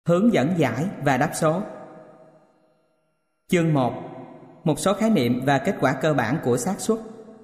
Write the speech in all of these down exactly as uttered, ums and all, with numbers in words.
Hướng dẫn giải và đáp số. Chương một. Một số khái niệm và kết quả cơ bản của xác suất.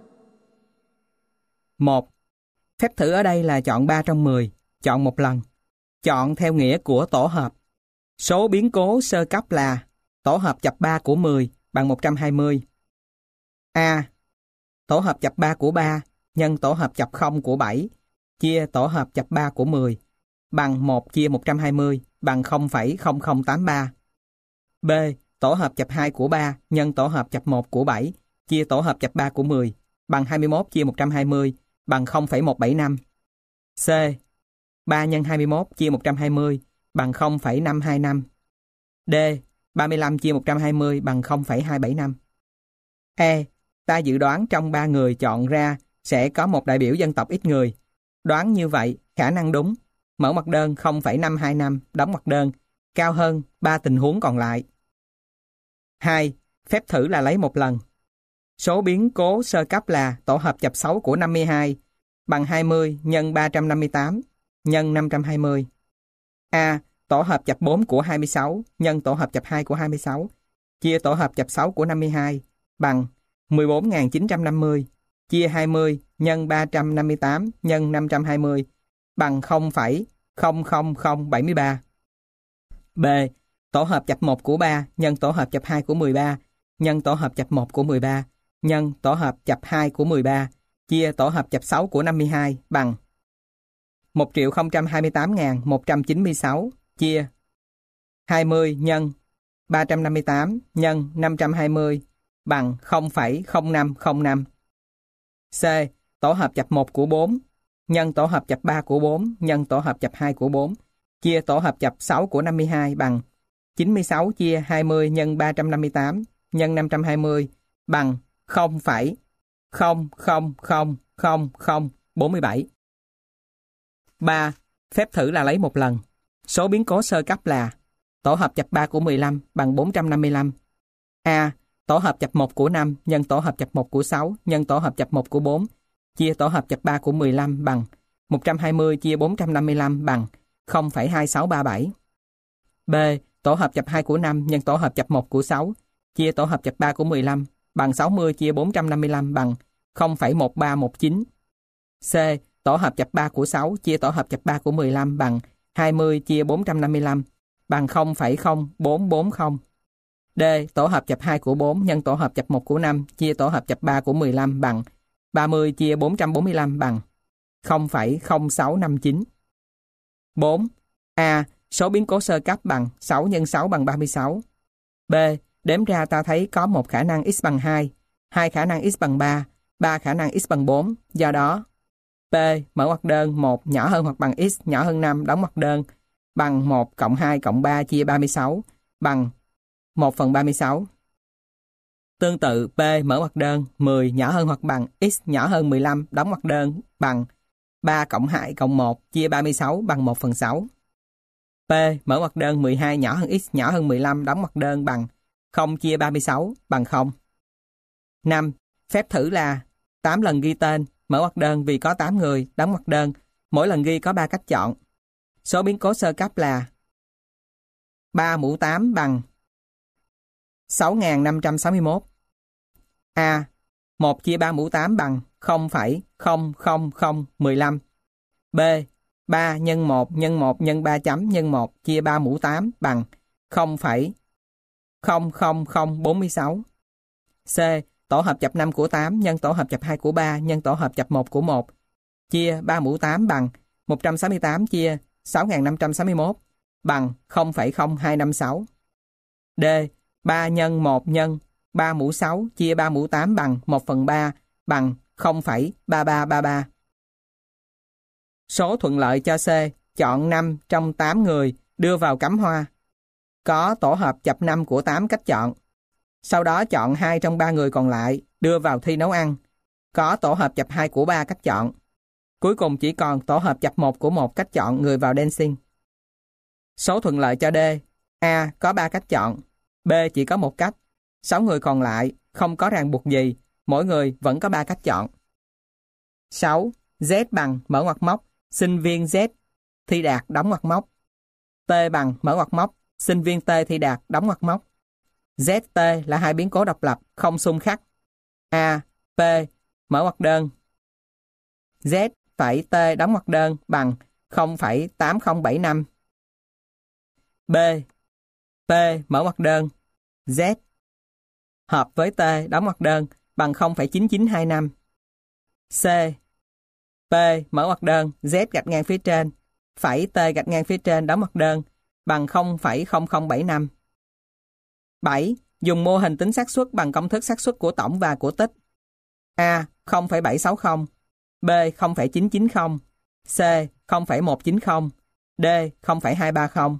một. Phép thử ở đây là chọn ba trong mười, chọn một lần. Chọn theo nghĩa của tổ hợp. Số biến cố sơ cấp là tổ hợp chập ba của mười bằng một trăm hai mươi. A. Tổ hợp chập ba của ba nhân tổ hợp chập không của bảy chia tổ hợp chập ba của mười bằng một chia một trăm hai mươi bằng không phẩy không không tám ba. B. Tổ hợp chập hai của ba nhân tổ hợp chập một của bảy chia tổ hợp chập ba của mười bằng hai mươi mốt chia một trăm hai mươi bằng không phẩy một bảy năm. C. ba nhân hai mươi mốt chia một trăm hai mươi bằng không phẩy năm hai năm. D. ba mươi lăm chia một trăm hai mươi bằng không phẩy hai bảy năm. E. Ta dự đoán trong ba người chọn ra sẽ có một đại biểu dân tộc ít người. Đoán như vậy, khả năng đúng. Mở ngoặc đơn không phẩy năm hai năm, đóng ngoặc đơn, cao hơn ba tình huống còn lại. hai. Phép thử là lấy một lần. Số biến cố sơ cấp là tổ hợp chập sáu của năm mươi hai bằng hai mươi nhân ba trăm năm mươi tám nhân năm trăm hai mươi. A. Tổ hợp chập bốn của hai mươi sáu nhân tổ hợp chập hai của hai mươi sáu chia tổ hợp chập sáu của năm mươi hai bằng mười bốn nghìn chín trăm năm mươi chia hai mươi nhân ba trăm năm mươi tám nhân năm trăm hai mươi bằng không phẩy không không không bảy ba. B. Tổ hợp chập một của ba nhân tổ hợp chập hai của mười ba nhân tổ hợp chập một của mười ba nhân tổ hợp chập hai của mười ba chia tổ hợp chập sáu của năm mươi hai bằng một triệu không trăm hai mươi tám nghìn một trăm chín mươi sáu chia hai mươi nhân ba trăm năm mươi tám nhân năm trăm hai mươi bằng không phẩy không năm không năm. C. Tổ hợp chập một của bốn nhân tổ hợp chập ba của bốn nhân tổ hợp chập hai của bốn chia tổ hợp chập sáu của năm mươi hai bằng chín mươi sáu chia hai mươi nhân ba trăm năm mươi tám nhân năm trăm hai mươi bằng không phẩy không không không không không bốn bảy. ba. Phép thử là lấy một lần. Số biến cố sơ cấp là tổ hợp chập ba của mười lăm bằng bốn trăm năm mươi lăm. A. Tổ hợp chập một của năm nhân tổ hợp chập một của sáu nhân tổ hợp chập một của bốn chia tổ hợp chập ba của mười lăm bằng một trăm hai mươi chia bốn trăm năm mươi lăm bằng không phẩy hai sáu ba bảy. B. Tổ hợp chập hai của năm nhân tổ hợp chập một của sáu chia tổ hợp chập ba của mười lăm bằng sáu mươi chia bốn trăm năm mươi lăm bằng không phẩy một ba một chín. C. Tổ hợp chập ba của sáu chia tổ hợp chập ba của mười lăm bằng hai mươi chia bốn trăm năm mươi lăm bằng không phẩy không bốn bốn không. D. Tổ hợp chập hai của bốn nhân tổ hợp chập một của năm chia tổ hợp chập ba của mười lăm bằng ba mươi chia bốn trăm bốn mươi lăm bằng không phẩy không sáu năm chín. bốn. A. Số biến cố sơ cấp bằng sáu nhân sáu bằng ba mươi sáu. B. Đếm ra ta thấy có một khả năng x bằng hai, hai khả năng x bằng ba, ba khả năng x bằng bốn. Do đó, P mở ngoặc đơn một nhỏ hơn hoặc bằng x nhỏ hơn năm đóng ngoặc đơn bằng một cộng hai cộng ba chia ba mươi sáu bằng một phần ba mươi sáu. Tương tự, P mở ngoặc đơn mười nhỏ hơn hoặc bằng x nhỏ hơn mười lăm đóng ngoặc đơn bằng ba cộng hai cộng một chia ba mươi sáu bằng một phần sáu. P mở ngoặc đơn mười hai nhỏ hơn x nhỏ hơn mười lăm đóng ngoặc đơn bằng không chia ba mươi sáu bằng không. năm. Phép thử là tám lần ghi tên, mở ngoặc đơn vì có tám người, đóng ngoặc đơn, mỗi lần ghi có ba cách chọn. Số biến cố sơ cấp là ba mũ tám bằng sáu nghìn năm trăm sáu mươi mốt. A. một chia ba mũ tám bằng không phẩy không không không một lăm. B. ba nhân một nhân một nhân ba chấm nhân một chia ba mũ tám bằng không phẩy không không không bốn sáu. C. Tổ hợp chập năm của tám nhân tổ hợp chập hai của ba nhân tổ hợp chập một của một chia ba mũ tám bằng một trăm sáu mươi tám chia sáu nghìn năm trăm sáu mươi mốt bằng không phẩy không hai năm sáu. D. ba nhân một nhân ba mũ sáu chia ba mũ tám bằng một phần ba bằng không phẩy ba ba ba ba. Số thuận lợi cho C. Chọn năm trong tám người đưa vào cắm hoa. Có tổ hợp chập năm của tám cách chọn. Sau đó chọn hai trong ba người còn lại đưa vào thi nấu ăn. Có tổ hợp chập hai của ba cách chọn. Cuối cùng chỉ còn tổ hợp chập một của một cách chọn người vào dancing. Số thuận lợi cho D. A. Có ba cách chọn. B. Chỉ có một cách. sáu người còn lại không có ràng buộc gì, mỗi người vẫn có ba cách chọn. sáu. Z bằng mở ngoặc móc, sinh viên Z, thi đạt đóng ngoặc móc. T bằng mở ngoặc móc, sinh viên T thì đạt đóng ngoặc móc. Z T là hai biến cố độc lập, không xung khắc. A, P, mở ngoặc đơn. Z phẩy T đóng ngoặc đơn bằng không phẩy tám không bảy năm. B, P mở ngoặc đơn. Z hợp với T đóng ngoặc đơn bằng không phẩy chín chín hai năm. C, P mở ngoặc đơn, Z gạch ngang phía trên, phẩy T gạch ngang phía trên đóng ngoặc đơn bằng không phẩy không không bảy năm. bảy. Dùng mô hình tính xác suất bằng công thức xác suất của tổng và của tích. A. không phẩy bảy sáu không, B. không phẩy chín chín không, C. không phẩy một chín không, D. không phẩy hai ba không.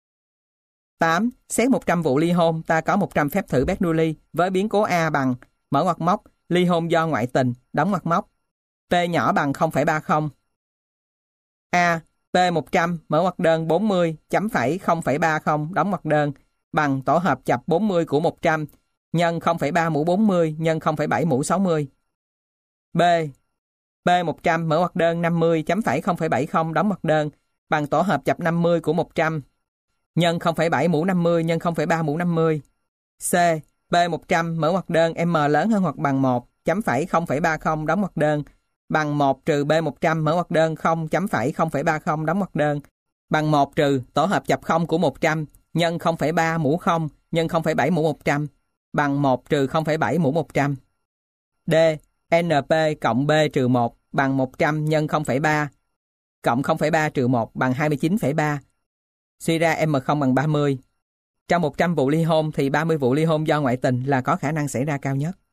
tám. Xét một trăm vụ ly hôn, ta có một trăm phép thử Bernoulli với biến cố A bằng mở ngoặc móc, ly hôn do ngoại tình, đóng ngoặc móc. P nhỏ bằng không phẩy ba không. A. P một trăm mở ngoặc đơn bốn mươi chấm phẩy không phẩy ba không đóng ngoặc đơn bằng tổ hợp chập bốn mươi của một trăm nhân không phẩy ba mũ bốn mươi nhân không phẩy bảy mũ sáu mươi. B. P một trăm mở ngoặc đơn năm mươi chấm phẩy không phẩy bảy không đóng ngoặc đơn bằng tổ hợp chập năm mươi của một trăm nhân không phẩy bảy mũ năm mươi nhân không phẩy ba mũ năm mươi. C. P một trăm mở ngoặc đơn M lớn hơn hoặc bằng một chấm phẩy không phẩy ba không đóng ngoặc đơn bằng một trừ B một trăm mở ngoặc đơn không chấm phẩy không phẩy ba không đóng ngoặc đơn bằng một trừ tổ hợp chập không của một trăm nhân không phẩy ba mũ không nhân không phẩy bảy mũ một trăm bằng một trừ không phẩy bảy mũ một trăm. D. N P cộng B trừ một bằng một trăm nhân không phẩy ba cộng không phẩy ba trừ một bằng hai mươi chín phẩy ba. Suy ra M không bằng ba mươi. Trong một trăm vụ ly hôn thì ba mươi vụ ly hôn do ngoại tình là có khả năng xảy ra cao nhất.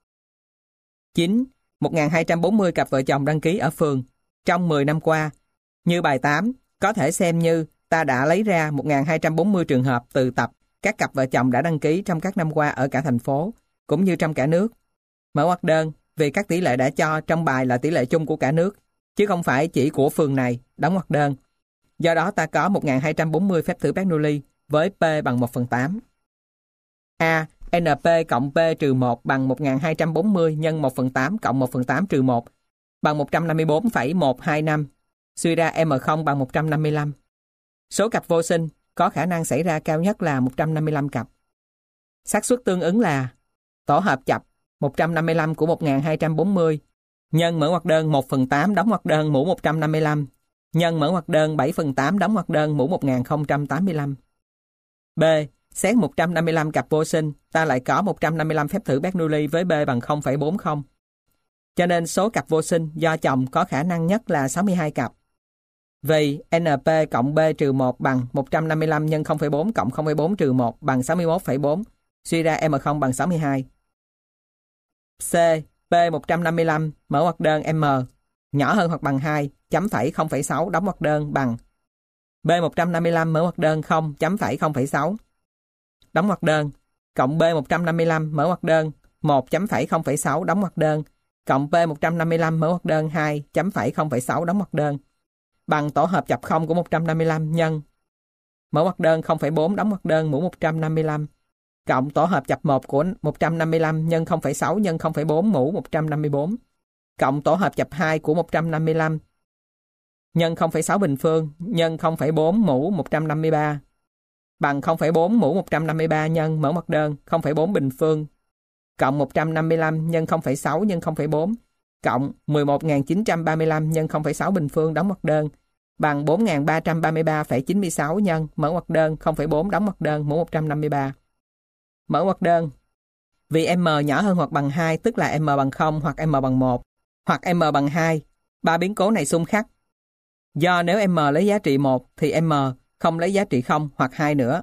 chín. một nghìn hai trăm bốn mươi cặp vợ chồng đăng ký ở phường trong mười năm qua. Như bài tám, có thể xem như ta đã lấy ra một nghìn hai trăm bốn mươi trường hợp từ tập các cặp vợ chồng đã đăng ký trong các năm qua ở cả thành phố, cũng như trong cả nước. Mở ngoặc đơn, vì các tỷ lệ đã cho trong bài là tỷ lệ chung của cả nước, chứ không phải chỉ của phường này, đóng ngoặc đơn. Do đó ta có một nghìn hai trăm bốn mươi phép thử Bernoulli với P bằng một phần tám. A. N P cộng P trừ một bằng một nghìn hai trăm bốn mươi nhân một phần tám cộng một phần tám trừ một bằng một trăm năm mươi bốn phẩy một hai năm. Suy ra M không bằng một trăm năm mươi lăm. Số cặp vô sinh có khả năng xảy ra cao nhất là một trăm năm mươi lăm cặp. Xác suất tương ứng là tổ hợp chập một trăm năm mươi lăm của một nghìn hai trăm bốn mươi nhân mở ngoặc đơn một phần tám đóng ngoặc đơn mũ một trăm năm mươi lăm nhân mở ngoặc đơn bảy phần tám đóng ngoặc đơn mũ một nghìn không trăm tám mươi lăm. B. Xét một trăm năm mươi lăm cặp vô sinh, ta lại có một trăm năm mươi lăm phép thử Bernoulli với B bằng không phẩy bốn không. Cho nên số cặp vô sinh do chồng có khả năng nhất là sáu mươi hai cặp. Vì N P cộng B trừ một bằng một trăm năm mươi lăm nhân không phẩy bốn cộng không phẩy bốn trừ một bằng sáu mươi mốt phẩy bốn. Suy ra M không bằng sáu mươi hai. C. P một trăm năm mươi lăm mở ngoặc đơn M nhỏ hơn hoặc bằng hai chấm phẩy không phẩy sáu đóng ngoặc đơn bằng B một trăm năm mươi lăm mở ngoặc đơn không chấm phẩy không phẩy sáu đóng ngoặc đơn cộng B một trăm năm mươi lăm mở ngoặc đơn một chấm phẩy không phẩy sáu đóng ngoặc đơn cộng P một trăm năm mươi lăm mở ngoặc đơn hai chấm phẩy không phẩy sáu đóng ngoặc đơn bằng tổ hợp chập không của một trăm năm mươi lăm nhân mở ngoặc đơn không phẩy bốn đóng ngoặc đơn mũ một trăm năm mươi lăm cộng tổ hợp chập một của một trăm năm mươi lăm nhân không phẩy sáu nhân không phẩy bốn mũ một trăm năm mươi bốn cộng tổ hợp chập hai của một trăm năm mươi lăm nhân không phẩy sáu bình phương nhân không phẩy bốn mũ một trăm năm mươi ba bằng không phẩy bốn mũ một trăm năm mươi ba nhân mở ngoặc đơn không phẩy bốn bình phương cộng một trăm năm mươi lăm nhân không phẩy sáu nhân không phẩy bốn cộng mười một nghìn chín trăm ba mươi lăm nhân không phẩy sáu bình phương đóng ngoặc đơn bằng bốn nghìn ba trăm ba mươi ba phẩy chín mươi sáu nhân mở ngoặc đơn không phẩy bốn đóng ngoặc đơn mũ một trăm năm mươi ba. Mở ngoặc đơn. Vì M nhỏ hơn hoặc bằng hai tức là M bằng không hoặc M bằng một hoặc M bằng hai, ba biến cố này xung khắc. Do nếu M lấy giá trị một thì M không lấy giá trị không hoặc hai nữa.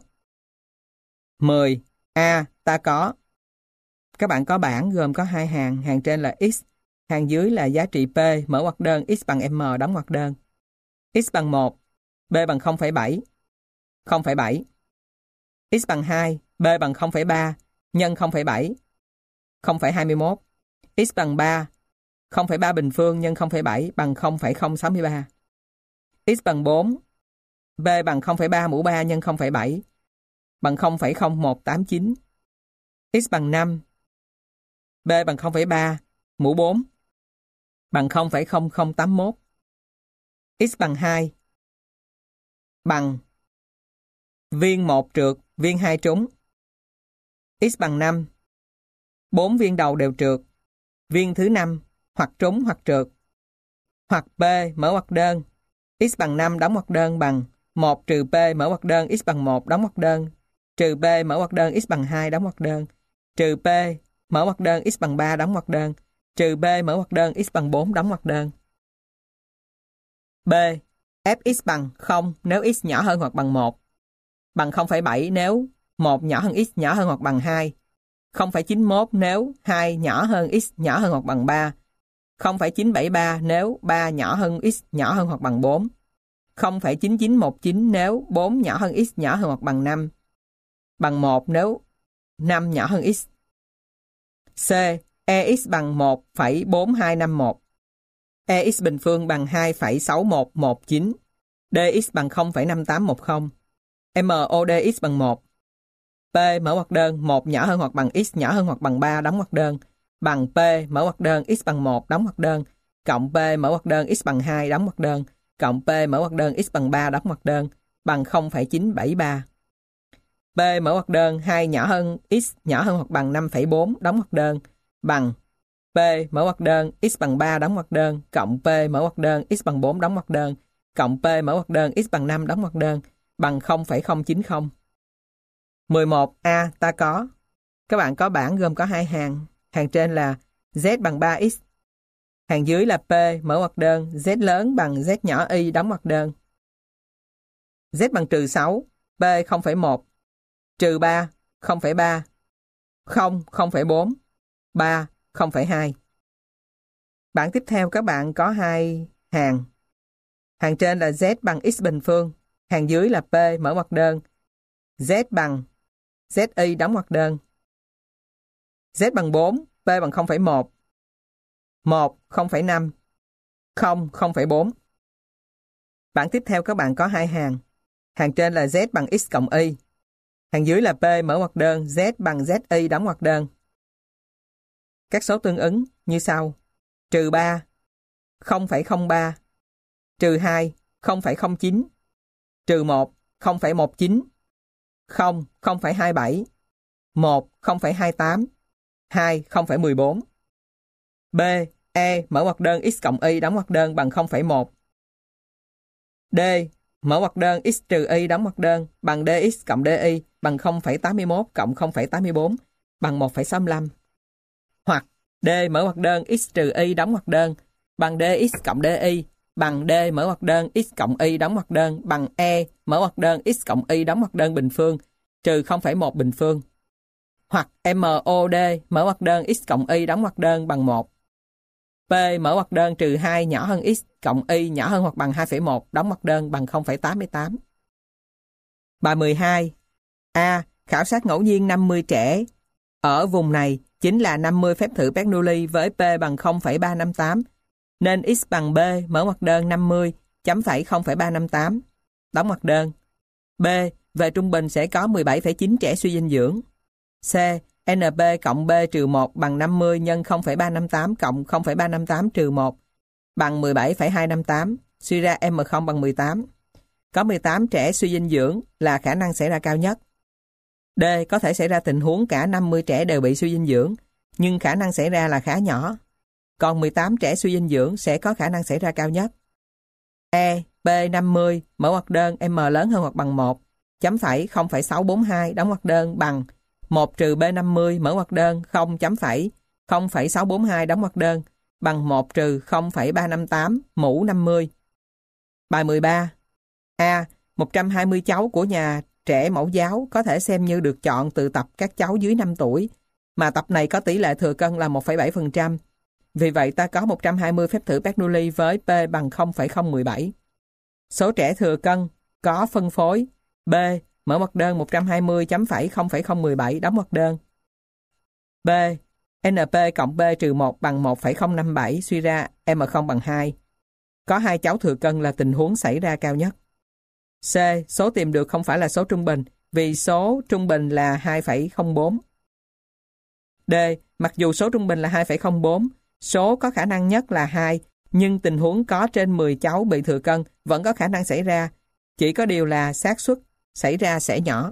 mười. A. Ta có. Các bạn có bảng gồm có hai hàng, hàng trên là X, hàng dưới là giá trị P, mở ngoặc đơn X bằng M đóng ngoặc đơn. X bằng một, B bằng không phẩy bảy, không phẩy bảy. X bằng hai, B bằng không phẩy ba, nhân không phẩy bảy, không phẩy hai mươi mốt. X bằng ba, không phẩy ba bình phương nhân không phẩy bảy bằng không phẩy không sáu ba. X bằng bốn, B bằng không phẩy ba mũ ba nhân không phẩy bảy bằng không phẩy không một tám chín. X bằng năm, B bằng không phẩy ba mũ bốn bằng không phẩy không không tám mốt. X bằng hai bằng Viên một trượt, viên hai trúng. X bằng năm. bốn viên đầu đều trượt. Viên thứ năm hoặc trúng hoặc trượt. Hoặc P mở ngoặc đơn. X bằng năm đóng ngoặc đơn bằng một trừ P mở ngoặc đơn x bằng một đóng ngoặc đơn. Trừ P mở ngoặc đơn x bằng hai đóng ngoặc đơn. Trừ P mở ngoặc đơn x bằng ba đóng ngoặc đơn. Trừ P mở ngoặc đơn x bằng bốn đóng ngoặc đơn. B. Fx bằng không nếu x nhỏ hơn hoặc bằng một. Bằng không phẩy bảy nếu một nhỏ hơn x nhỏ hơn hoặc bằng hai. không phẩy chín mốt nếu hai nhỏ hơn x nhỏ hơn hoặc bằng ba. không phẩy chín bảy ba nếu ba nhỏ hơn x nhỏ hơn hoặc bằng bốn. không phẩy chín chín một chín nếu bốn nhỏ hơn x nhỏ hơn hoặc bằng năm. Bằng một nếu năm nhỏ hơn x. C. Ex bằng một phẩy bốn hai năm mốt. Ex bình phương bằng hai phẩy sáu một một chín. Dx bằng không phẩy năm tám một không. Modx bằng một. P mở ngoặc đơn một nhỏ hơn hoặc bằng x nhỏ hơn hoặc bằng ba đóng ngoặc đơn. Bằng P mở ngoặc đơn x bằng một đóng ngoặc đơn. Cộng P mở ngoặc đơn x bằng hai đóng ngoặc đơn. Cộng P mở ngoặc đơn x bằng ba đóng ngoặc đơn. Bằng không phẩy chín bảy ba. P mở ngoặc đơn hai nhỏ hơn x nhỏ hơn hoặc bằng năm phẩy bốn đóng ngoặc đơn. Bằng P mở ngoặc đơn x bằng ba đóng ngoặc đơn. Cộng P mở ngoặc đơn x bằng bốn đóng ngoặc đơn. Cộng P mở ngoặc đơn x bằng năm đóng ngoặc đơn. Bằng không phẩy không chín không. mười một. A. Ta có. Các bạn có bảng gồm có hai hàng. Hàng trên là Z bằng ba x. Hàng dưới là P mở ngoặc đơn Z lớn bằng Z nhỏ y đóng ngoặc đơn. Z bằng trừ sáu, P không phẩy một, trừ ba, không phẩy ba, không, không phẩy bốn, ba, không phẩy hai. Bảng tiếp theo các bạn có hai hàng. Hàng trên là Z bằng x bình phương. Hàng dưới là P mở ngoặc đơn Z bằng Z y đóng ngoặc đơn. Z bằng bốn, P bằng không phẩy một, một, không phẩy năm, không, không phẩy bốn. Bảng tiếp theo các bạn có hai hàng. Hàng trên là Z bằng x cộng y. Hàng dưới là P mở ngoặc đơn Z bằng Z y đóng ngoặc đơn. Các số tương ứng như sau. Trừ ba, không phẩy không ba, trừ hai, không phẩy không chín, trừ một, không phẩy một chín, không, không phẩy hai bảy, một, không phẩy hai tám, hai, không phẩy mười bốn. B, E mở ngoặc đơn x cộng y đóng ngoặc đơn bằng không phẩy một. D, mở ngoặc đơn x trừ y đóng ngoặc đơn bằng dx cộng dy bằng không phẩy tám mươi mốt cộng không phẩy tám mươi bốn bằng một phẩy sáu mươi lăm. Hoặc D mở ngoặc đơn x trừ y đóng ngoặc đơn bằng dx cộng dy bằng D mở ngoặc đơn x cộng y đóng ngoặc đơn bằng E mở ngoặc đơn x cộng y đóng ngoặc đơn bình phương trừ không phẩy một bình phương. Hoặc mod mở ngoặc đơn x cộng y đóng ngoặc đơn bằng một. P mở ngoặc đơn trừ hai nhỏ hơn x cộng y nhỏ hơn hoặc bằng hai phẩy một đóng ngoặc đơn bằng không phẩy tám mươi tám. Bài mười hai. A. Khảo sát ngẫu nhiên năm mươi trẻ. Ở vùng này chính là năm mươi phép thử Bernoulli với P bằng không phẩy ba năm tám. Nên x bằng B mở ngoặc đơn năm mươi chấm phẩy không phẩy ba năm tám đóng ngoặc đơn. B. Về trung bình sẽ có mười bảy phẩy chín trẻ suy dinh dưỡng. C. en pê cộng B trừ một bằng năm mươi nhân không phẩy ba năm tám cộng không phẩy ba năm tám trừ một bằng mười bảy phẩy hai năm tám. Suy ra em không bằng mười tám. Có mười tám trẻ suy dinh dưỡng là khả năng xảy ra cao nhất. D. Có thể xảy ra tình huống cả năm mươi trẻ đều bị suy dinh dưỡng, nhưng khả năng xảy ra là khá nhỏ. Còn mười tám trẻ suy dinh dưỡng sẽ có khả năng xảy ra cao nhất. E. P năm mươi mở ngoặc đơn M lớn hơn hoặc bằng một chấm phẩy không phẩy sáu bốn hai đóng ngoặc đơn bằng một trừ B năm mươi mở ngoặc đơn không chấm phẩy không phẩy sáu bốn hai đóng ngoặc đơn bằng một trừ không phẩy ba năm tám mũ năm mươi. Bài mười ba. A. một trăm hai mươi cháu của nhà trẻ mẫu giáo có thể xem như được chọn từ tập các cháu dưới năm tuổi, mà tập này có tỷ lệ thừa cân là một phẩy bảy phần trăm. Vì vậy ta có một trăm hai mươi phép thử Bernoulli với P bằng không phẩy không một bảy. Số trẻ thừa cân có phân phối B mở ngoặc đơn một trăm hai mươi chấm phẩy không phẩy không một bảy đóng ngoặc đơn. B. en pê cộng B trừ một bằng một phẩy không năm bảy, suy ra em không bằng hai. Có hai cháu thừa cân là tình huống xảy ra cao nhất. C. Số tìm được không phải là số trung bình, vì số trung bình là hai phẩy không bốn. D. Mặc dù số trung bình là hai phẩy không bốn, số có khả năng nhất là hai, nhưng tình huống có trên mười cháu bị thừa cân vẫn có khả năng xảy ra. Chỉ có điều là xác suất xảy ra sẽ nhỏ.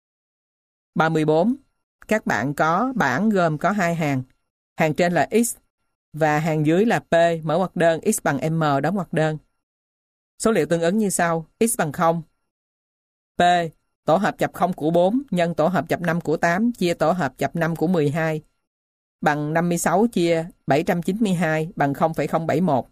ba mươi bốn. Các bạn có bảng gồm có hai hàng. Hàng trên là x và hàng dưới là p, mở ngoặc đơn, x bằng m, đóng ngoặc đơn. Số liệu tương ứng như sau. X bằng không. P, tổ hợp chập không của bốn nhân tổ hợp chập năm của tám chia tổ hợp chập năm của mười hai bằng năm mươi sáu chia bảy trăm chín mươi hai bằng không phẩy không bảy mốt.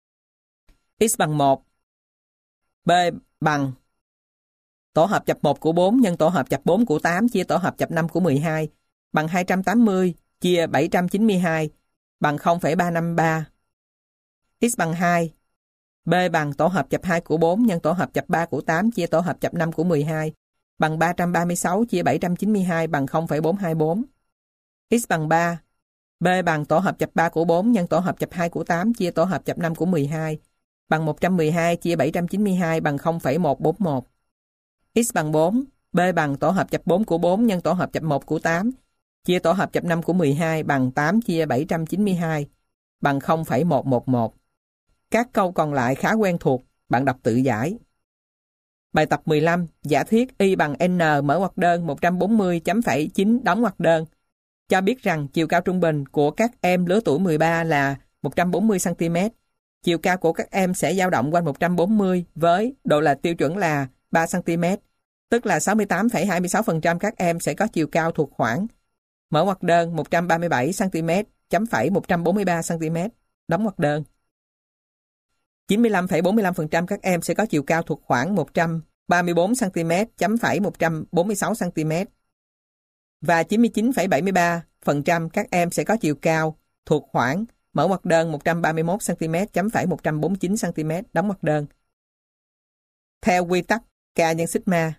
X bằng một. B bằng tổ hợp chập một của bốn nhân tổ hợp chập bốn của tám chia tổ hợp chập năm của mười hai bằng hai trăm tám mươi chia bảy trăm chín mươi hai bằng không phẩy ba năm ba. X bằng hai. B bằng tổ hợp chập hai của bốn nhân tổ hợp chập ba của tám chia tổ hợp chập năm của mười hai bằng ba trăm ba mươi sáu chia bảy trăm chín mươi hai bằng không phẩy bốn hai bốn. X bằng ba. B bằng tổ hợp chập ba của bốn nhân tổ hợp chập hai của tám chia tổ hợp chập năm của mười hai bằng một trăm mười hai chia bảy trăm chín mươi hai bằng không phẩy một bốn một. X bằng bốn. B bằng tổ hợp chập bốn của bốn nhân tổ hợp chập một của tám chia tổ hợp chập năm của mười hai bằng tám chia bảy trăm chín mươi hai bằng không phẩy một một một. Các câu còn lại khá quen thuộc, bạn đọc tự giải. Bài tập mười lăm, giả thuyết y bằng n mở ngoặc đơn một trăm bốn mươi chấm phẩy chín đóng ngoặc đơn. Cho biết rằng chiều cao trung bình của các em lứa tuổi mười ba là một trăm bốn mươi xăng ti mét. Chiều cao của các em sẽ dao động quanh một trăm bốn mươi với độ lệch tiêu chuẩn là ba xăng ti mét, tức là sáu mươi tám phẩy hai mươi sáu phần trăm các em sẽ có chiều cao thuộc khoảng mở ngoặc đơn một trăm ba mươi bảy xăng ti mét chấm phẩy một trăm bốn mươi ba xăng ti mét, đóng ngoặc đơn. chín mươi lăm phẩy bốn mươi lăm phần trăm các em sẽ có chiều cao thuộc khoảng một trăm ba mươi bốn xăng ti mét chấm phẩy một trăm bốn mươi sáu xăng ti mét. Và chín mươi chín phẩy bảy mươi ba phần trăm các em sẽ có chiều cao thuộc khoảng mở ngoặc đơn một trăm ba mươi mốt xăng ti mét chấm phẩy một trăm bốn mươi chín xăng ti mét, đóng ngoặc đơn. Theo quy tắc K nhân sigma.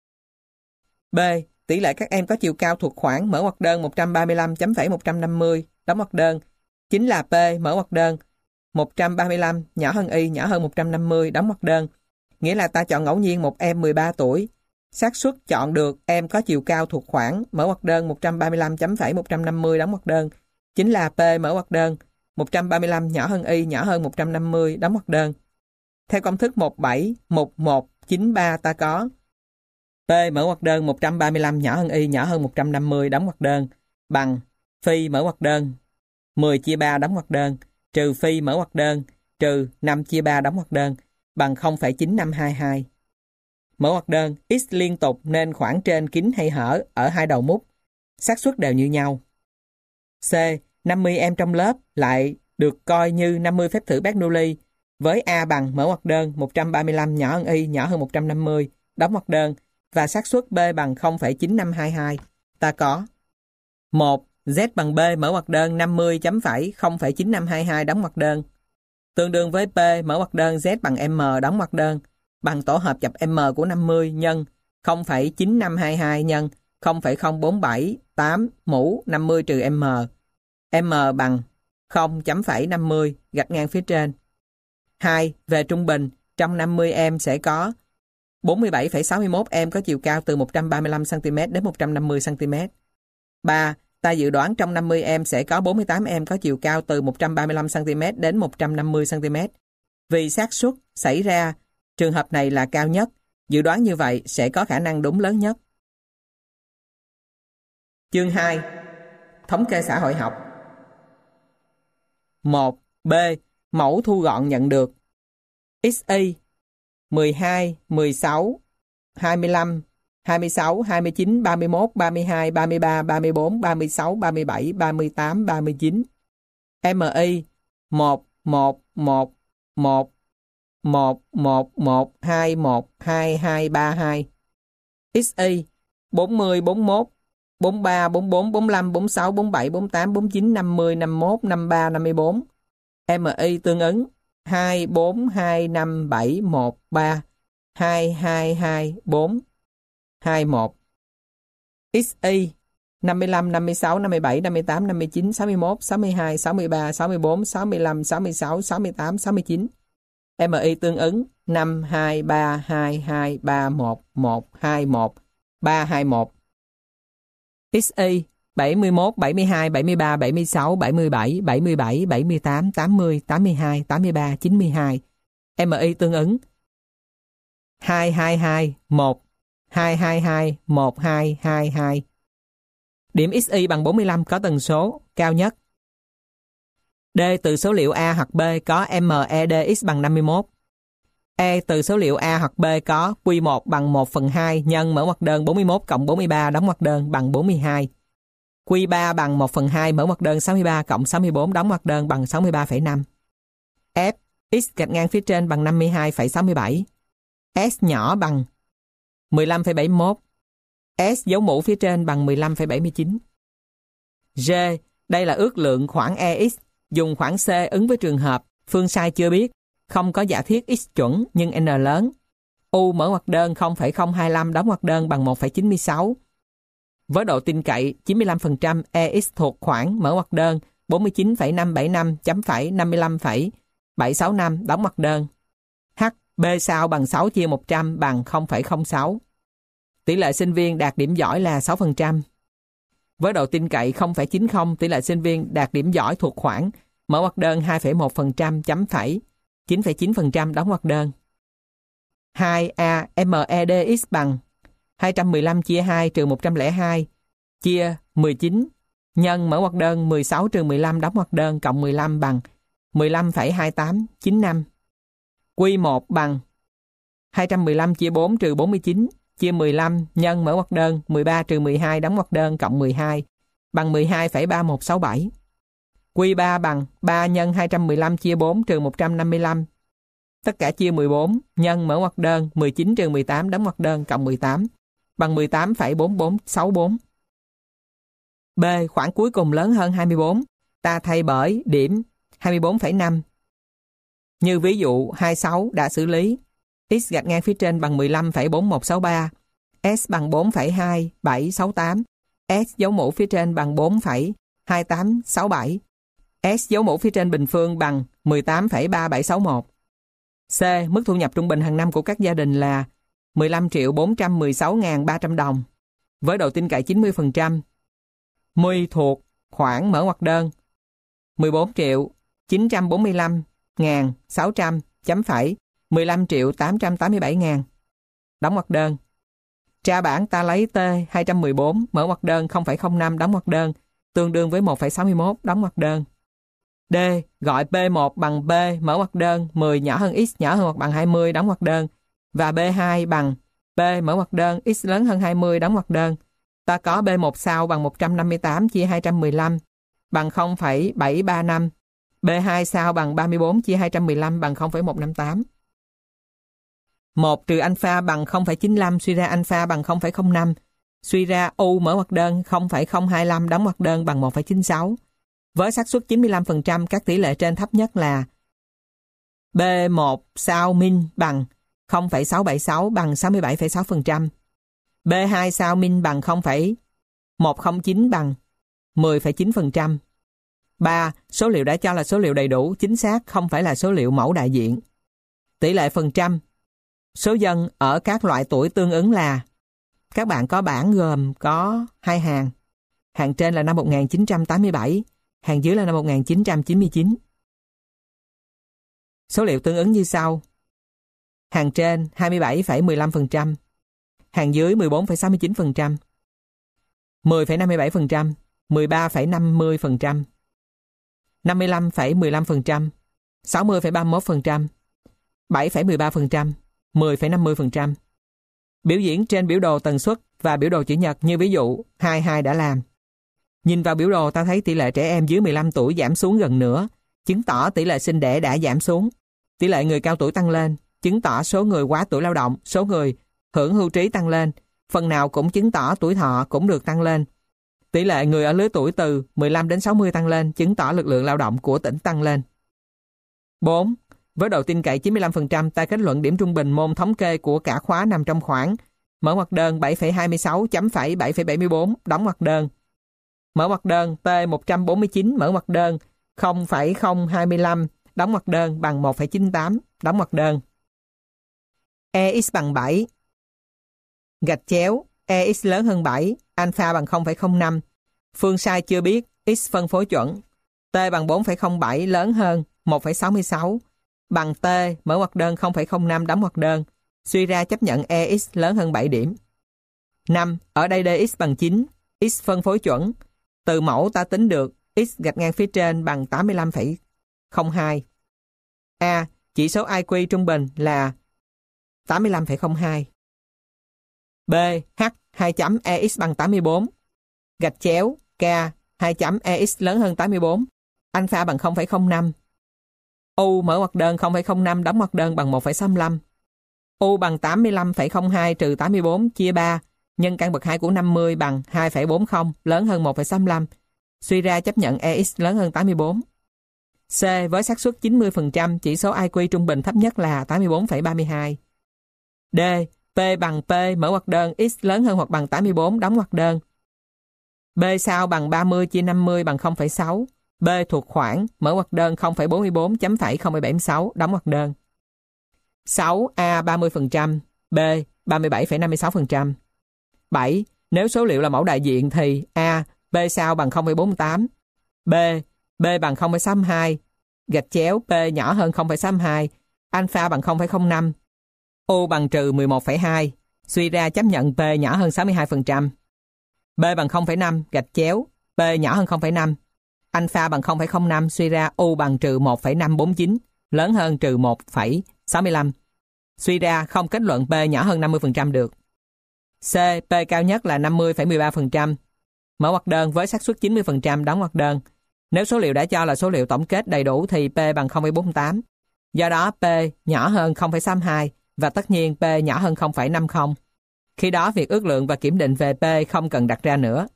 B. Tỷ lệ các em có chiều cao thuộc khoảng mở ngoặc đơn một trăm ba mươi lăm chấm phẩy một trăm năm mươi, đóng ngoặc đơn, chính là P mở ngoặc đơn một trăm ba mươi lăm nhỏ hơn Y nhỏ hơn một trăm năm mươi, đóng ngoặc đơn. Nghĩa là ta chọn ngẫu nhiên một em mười ba tuổi. Xác suất chọn được em có chiều cao thuộc khoảng mở ngoặc đơn một trăm ba mươi lăm chấm phẩy một trăm năm mươi, đóng ngoặc đơn, chính là P mở ngoặc đơn một trăm ba mươi lăm nhỏ hơn Y nhỏ hơn một trăm năm mươi, đóng ngoặc đơn. Theo công thức một bảy một một chín ba ta có P mở ngoặc đơn một trăm ba mươi lăm nhỏ hơn Y nhỏ hơn một trăm năm mươi, đóng ngoặc đơn, bằng phi mở ngoặc đơn mười chia ba đóng ngoặc đơn trừ phi mở ngoặc đơn trừ năm chia ba đóng ngoặc đơn bằng không phẩy chín năm hai hai. Mở ngoặc đơn x liên tục nên khoảng trên kín hay hở ở hai đầu mút, xác suất đều như nhau. C. năm mươi em trong lớp lại được coi như năm mươi phép thử Bernoulli với A bằng mở ngoặc đơn một trăm ba mươi lăm nhỏ hơn Y nhỏ hơn một trăm năm mươi, đóng ngoặc đơn, và xác suất B bằng không phẩy chín năm hai hai. Ta có một. Z bằng B mở ngoặc đơn năm mươi chấm phẩy không phẩy chín năm hai hai, đóng ngoặc đơn, tương đương với P mở ngoặc đơn Z bằng M đóng ngoặc đơn bằng tổ hợp chập M của năm mươi nhân không phẩy chín năm hai hai nhân không phẩy không bốn bảy tám mũ năm mươi trừ M. M bằng không chấm phẩy năm mươi gạch ngang phía trên. hai. Về trung bình, trong năm mươi em sẽ có bốn mươi bảy phẩy sáu mươi mốt em có chiều cao từ một trăm ba mươi lăm xăng ti mét đến một trăm năm mươi xăng ti mét. ba. Ta dự đoán trong năm mươi em sẽ có bốn mươi tám em có chiều cao từ một trăm ba mươi lăm xăng ti mét đến một trăm năm mươi xăng ti mét. Vì xác suất xảy ra trường hợp này là cao nhất, dự đoán như vậy sẽ có khả năng đúng lớn nhất. Chương hai. Thống kê xã hội học. một. B. Mẫu thu gọn nhận được. xy mười hai, mười sáu, hai mươi lăm, hai mươi sáu, hai mươi chín, ba mươi mốt, ba mươi hai, ba mươi ba, ba mươi bốn, ba mươi sáu, ba mươi bảy, ba mươi tám, ba mươi chín. mi một, một, một, một, một, một, một, hai, một, hai, hai, ba, hai. xy bốn mươi, bốn mươi mốt, bốn mươi ba, bốn mươi bốn, bốn mươi lăm, bốn mươi sáu, bốn mươi bảy, bốn mươi tám, bốn mươi chín, năm mươi, năm mươi mốt, năm mươi ba, năm mươi bốn. mi tương ứng hai, bốn, hai, năm, bảy, một, ba, hai, hai, hai, bốn, hai, một. xy năm mươi lăm, năm mươi sáu, năm mươi bảy, năm mươi tám, năm mươi chín, sáu mươi mốt, sáu mươi hai, sáu mươi ba, sáu mươi bốn, sáu mươi lăm, sáu mươi sáu, sáu mươi tám, sáu mươi chín. mi tương ứng năm, hai, ba, hai, hai, ba, một, một, hai, một, ba, hai, một. xy bảy mươi mốt, bảy mươi hai, bảy mươi ba, bảy mươi sáu, bảy mươi bảy, bảy mươi bảy, bảy mươi tám, tám mươi, tám mươi hai, tám mươi ba, chín mươi hai. mi tương ứng hai, hai, hai, một, hai hai hai một hai hai hai. Điểm xy bằng bốn mươi lăm có tần số cao nhất. D từ số liệu A hoặc B có MEDX bằng năm mươi mốt. E từ số liệu A hoặc B có Q một bằng một phần hai nhân mở ngoặc đơn bốn mươi mốt cộng bốn mươi ba đóng ngoặc đơn bằng bốn mươi hai. Q ba bằng một phần hai mở ngoặc đơn sáu mươi ba cộng sáu mươi bốn đóng ngoặc đơn bằng sáu mươi ba phẩy năm. F x gạch ngang phía trên bằng năm mươi hai phẩy sáu mươi bảy. S nhỏ bằng mười lăm phẩy bảy mươi mốt. S dấu mũ phía trên bằng mười lăm phẩy bảy mươi chín. G, đây là ước lượng khoảng E x, dùng khoảng C ứng với trường hợp phương sai chưa biết, không có giả thiết x chuẩn nhưng n lớn. U mở ngoặc đơn không phẩy không hai lăm đóng ngoặc đơn bằng một phẩy chín mươi sáu. Với độ tin cậy chín mươi lăm phần trăm E x thuộc khoảng mở ngoặc đơn bốn mươi chín phẩy năm bảy năm chấm phẩy năm mươi lăm phẩy bảy sáu năm đóng ngoặc đơn. H, B sao bằng sáu chia một trăm bằng không phẩy không sáu. Tỷ lệ sinh viên đạt điểm giỏi là sáu phần trăm. Với độ tin cậy không phẩy chín không, tỷ lệ sinh viên đạt điểm giỏi thuộc khoảng mở ngoặc đơn hai phẩy một phần trăm chấm phẩy chín phẩy chín phần trăm đóng ngoặc đơn. hai A MEDX bằng hai trăm mười lăm chia hai trừ một trăm lẻ hai chia mười chín nhân mở ngoặc đơn mười sáu trừ mười lăm đóng ngoặc đơn cộng mười lăm bằng mười lăm phẩy hai tám chín năm. Q một bằng hai trăm mười lăm chia bốn trừ bốn mươi chín chia mười lăm nhân mở ngoặc đơn mười ba trừ mười hai đóng ngoặc đơn cộng mười hai bằng mười hai phẩy ba một sáu bảy. Q ba bằng ba nhân hai trăm mười lăm chia bốn trừ một trăm năm mươi lăm tất cả chia mười bốn nhân mở ngoặc đơn mười chín trừ mười tám đóng ngoặc đơn cộng mười tám bằng mười tám phẩy bốn bốn sáu bốn. B, khoảng cuối cùng lớn hơn hai mươi bốn, ta thay bởi điểm hai mươi bốn phẩy năm. Như ví dụ hai mươi sáu đã xử lý. X gạch ngang phía trên bằng mười lăm phẩy bốn một sáu ba, S bằng bốn phẩy hai bảy sáu tám, S dấu mũ phía trên bằng bốn phẩy hai tám sáu bảy, S dấu mũ phía trên bình phương bằng mười tám phẩy ba bảy sáu một. C, mức thu nhập trung bình hàng năm của các gia đình là mười lăm triệu bốn trăm mười sáu nghìn ba trăm đồng, với độ tin cậy chín mươi phần trăm. mười thuộc khoảng mở ngoặc đơn mười bốn triệu chín trăm bốn mươi lăm nghìn sáu trăm chấm phẩy mười lăm triệu tám trăm tám mươi bảy nghìn đóng ngoặc đơn. Tra bảng ta lấy T hai trăm mười bốn mở ngoặc đơn không phẩy không năm đóng ngoặc đơn tương đương với một phẩy sáu mươi mốt đóng ngoặc đơn. D, gọi P một bằng B mở ngoặc đơn mười nhỏ hơn X nhỏ hơn hoặc bằng hai mươi đóng ngoặc đơn và B hai bằng P mở ngoặc đơn X lớn hơn hai mươi đóng ngoặc đơn. Ta có B một sao bằng một trăm năm mươi tám chia hai trăm mười lăm bằng không phẩy bảy ba năm. B hai sao bằng ba mươi bốn chia hai trăm mười lăm bằng không phẩy một năm tám. một trừ alpha bằng không phẩy chín lăm, suy ra alpha bằng không phẩy không năm. Suy ra U mở ngoặc đơn không phẩy không hai lăm đóng ngoặc đơn bằng một phẩy chín sáu. Với xác suất chín mươi lăm phần trăm, các tỷ lệ trên thấp nhất là B một sao min bằng không phẩy sáu bảy sáu bằng sáu mươi bảy phẩy sáu phần trăm. B hai sao min bằng không phẩy một không chín bằng mười phẩy chín phần trăm. ba. Số liệu đã cho là số liệu đầy đủ, chính xác, không phải là số liệu mẫu đại diện. Tỷ lệ phần trăm. Số dân ở các loại tuổi tương ứng là, các bạn có bảng gồm có hai hàng. Hàng trên là năm một nghìn chín trăm tám mươi bảy, hàng dưới là năm một nghìn chín trăm chín mươi chín. Số liệu tương ứng như sau. Hàng trên hai mươi bảy phẩy mười lăm phần trăm, hàng dưới mười bốn phẩy sáu mươi chín phần trăm, mười phẩy năm mươi bảy phần trăm, mười ba phẩy năm mươi phần trăm, năm mươi lăm phẩy mười lăm phần trăm, sáu mươi phẩy ba mươi mốt phần trăm, bảy phẩy mười ba phần trăm, mười phẩy năm mươi phần trăm. Biểu diễn trên biểu đồ tần suất và biểu đồ chữ nhật như ví dụ hai mươi hai đã làm. Nhìn vào biểu đồ ta thấy tỷ lệ trẻ em dưới mười lăm tuổi giảm xuống gần nửa, chứng tỏ tỷ lệ sinh đẻ đã giảm xuống. Tỷ lệ người cao tuổi tăng lên, chứng tỏ số người quá tuổi lao động, số người hưởng hưu trí tăng lên, phần nào cũng chứng tỏ tuổi thọ cũng được tăng lên. Tỷ lệ người ở lứa tuổi từ mười lăm đến sáu mươi tăng lên, chứng tỏ lực lượng lao động của tỉnh tăng lên. bốn. Với độ tin cậy chín mươi lăm phần trăm, ta kết luận điểm trung bình môn thống kê của cả khóa nằm trong khoảng mở ngoặc đơn bảy phẩy hai mươi sáu chấm phẩy bảy phẩy bảy mươi bốn đóng ngoặc đơn. Mở ngoặc đơn T một trăm bốn mươi chín mở ngoặc đơn không phẩy không hai lăm đóng ngoặc đơn bằng một phẩy chín tám đóng ngoặc đơn. Ex bằng bảy. Gạch chéo Ex lớn hơn bảy, alpha bằng không phẩy không năm. Phương sai chưa biết, X phân phối chuẩn. T bằng bốn phẩy không bảy lớn hơn một phẩy sáu mươi sáu. Bằng T mở ngoặc đơn không phẩy không năm đóng ngoặc đơn. Suy ra chấp nhận Ex lớn hơn bảy điểm. năm. Ở đây dx bằng chín, x phân phối chuẩn. Từ mẫu ta tính được x gạch ngang phía trên bằng tám mươi lăm phẩy không hai. A. Chỉ số i quy trung bình là tám mươi lăm phẩy không hai. B. H hai chấm ex bằng tám mươi bốn. Gạch chéo K hai chấm ex lớn hơn tám mươi bốn. Alpha bằng không phẩy không năm. U mở ngoặc đơn không phẩy không năm đóng ngoặc đơn bằng một phẩy sáu mươi lăm. U bằng tám mươi lăm phẩy không hai trừ tám mươi bốn chia ba nhân căn bậc hai của năm mươi bằng hai phẩy bốn mươi lớn hơn một phẩy sáu mươi lăm. Suy ra chấp nhận ex lớn hơn tám mươi bốn. C. Với xác suất chín mươi phần trăm chỉ số i quy trung bình thấp nhất là tám mươi bốn phẩy ba mươi hai. D. P bằng P mở ngoặc đơn x lớn hơn hoặc bằng tám mươi bốn đóng ngoặc đơn. B sao bằng ba mươi chia năm mươi bằng không phẩy sáu. B thuộc khoảng mở ngoặc đơn không phẩy bốn mươi bốn chấm phẩy không phẩy bảy mươi sáu đóng ngoặc đơn. sáu. A ba mươi phần trăm, B ba mươi bảy phẩy năm mươi sáu phần trăm. bảy. Nếu số liệu là mẫu đại diện thì A B sao bằng không phẩy bốn mươi tám. B B bằng không phẩy sáu mươi hai. Gạch chéo P nhỏ hơn không phẩy sáu mươi hai. Alpha bằng không phẩy không năm. U bằng trừ mười một phẩy hai. Suy ra chấp nhận P nhỏ hơn sáu mươi hai phần trăm. B bằng không phẩy năm. Gạch chéo P nhỏ hơn không phẩy năm. Alpha bằng không phẩy không năm. Suy ra U bằng trừ một phẩy năm bốn chín. Lớn hơn trừ một phẩy sáu mươi lăm. Suy ra không kết luận P nhỏ hơn năm mươi phần trăm được. C. P cao nhất là năm mươi phẩy mười ba phần trăm. Mở ngoặc đơn với xác suất chín mươi phần trăm đóng ngoặc đơn. Nếu số liệu đã cho là số liệu tổng kết đầy đủ thì P bằng không phẩy bốn mươi tám. Do đó P nhỏ hơn không phẩy sáu mươi hai và tất nhiên P nhỏ hơn không phẩy năm mươi. Khi đó việc ước lượng và kiểm định về P không cần đặt ra nữa.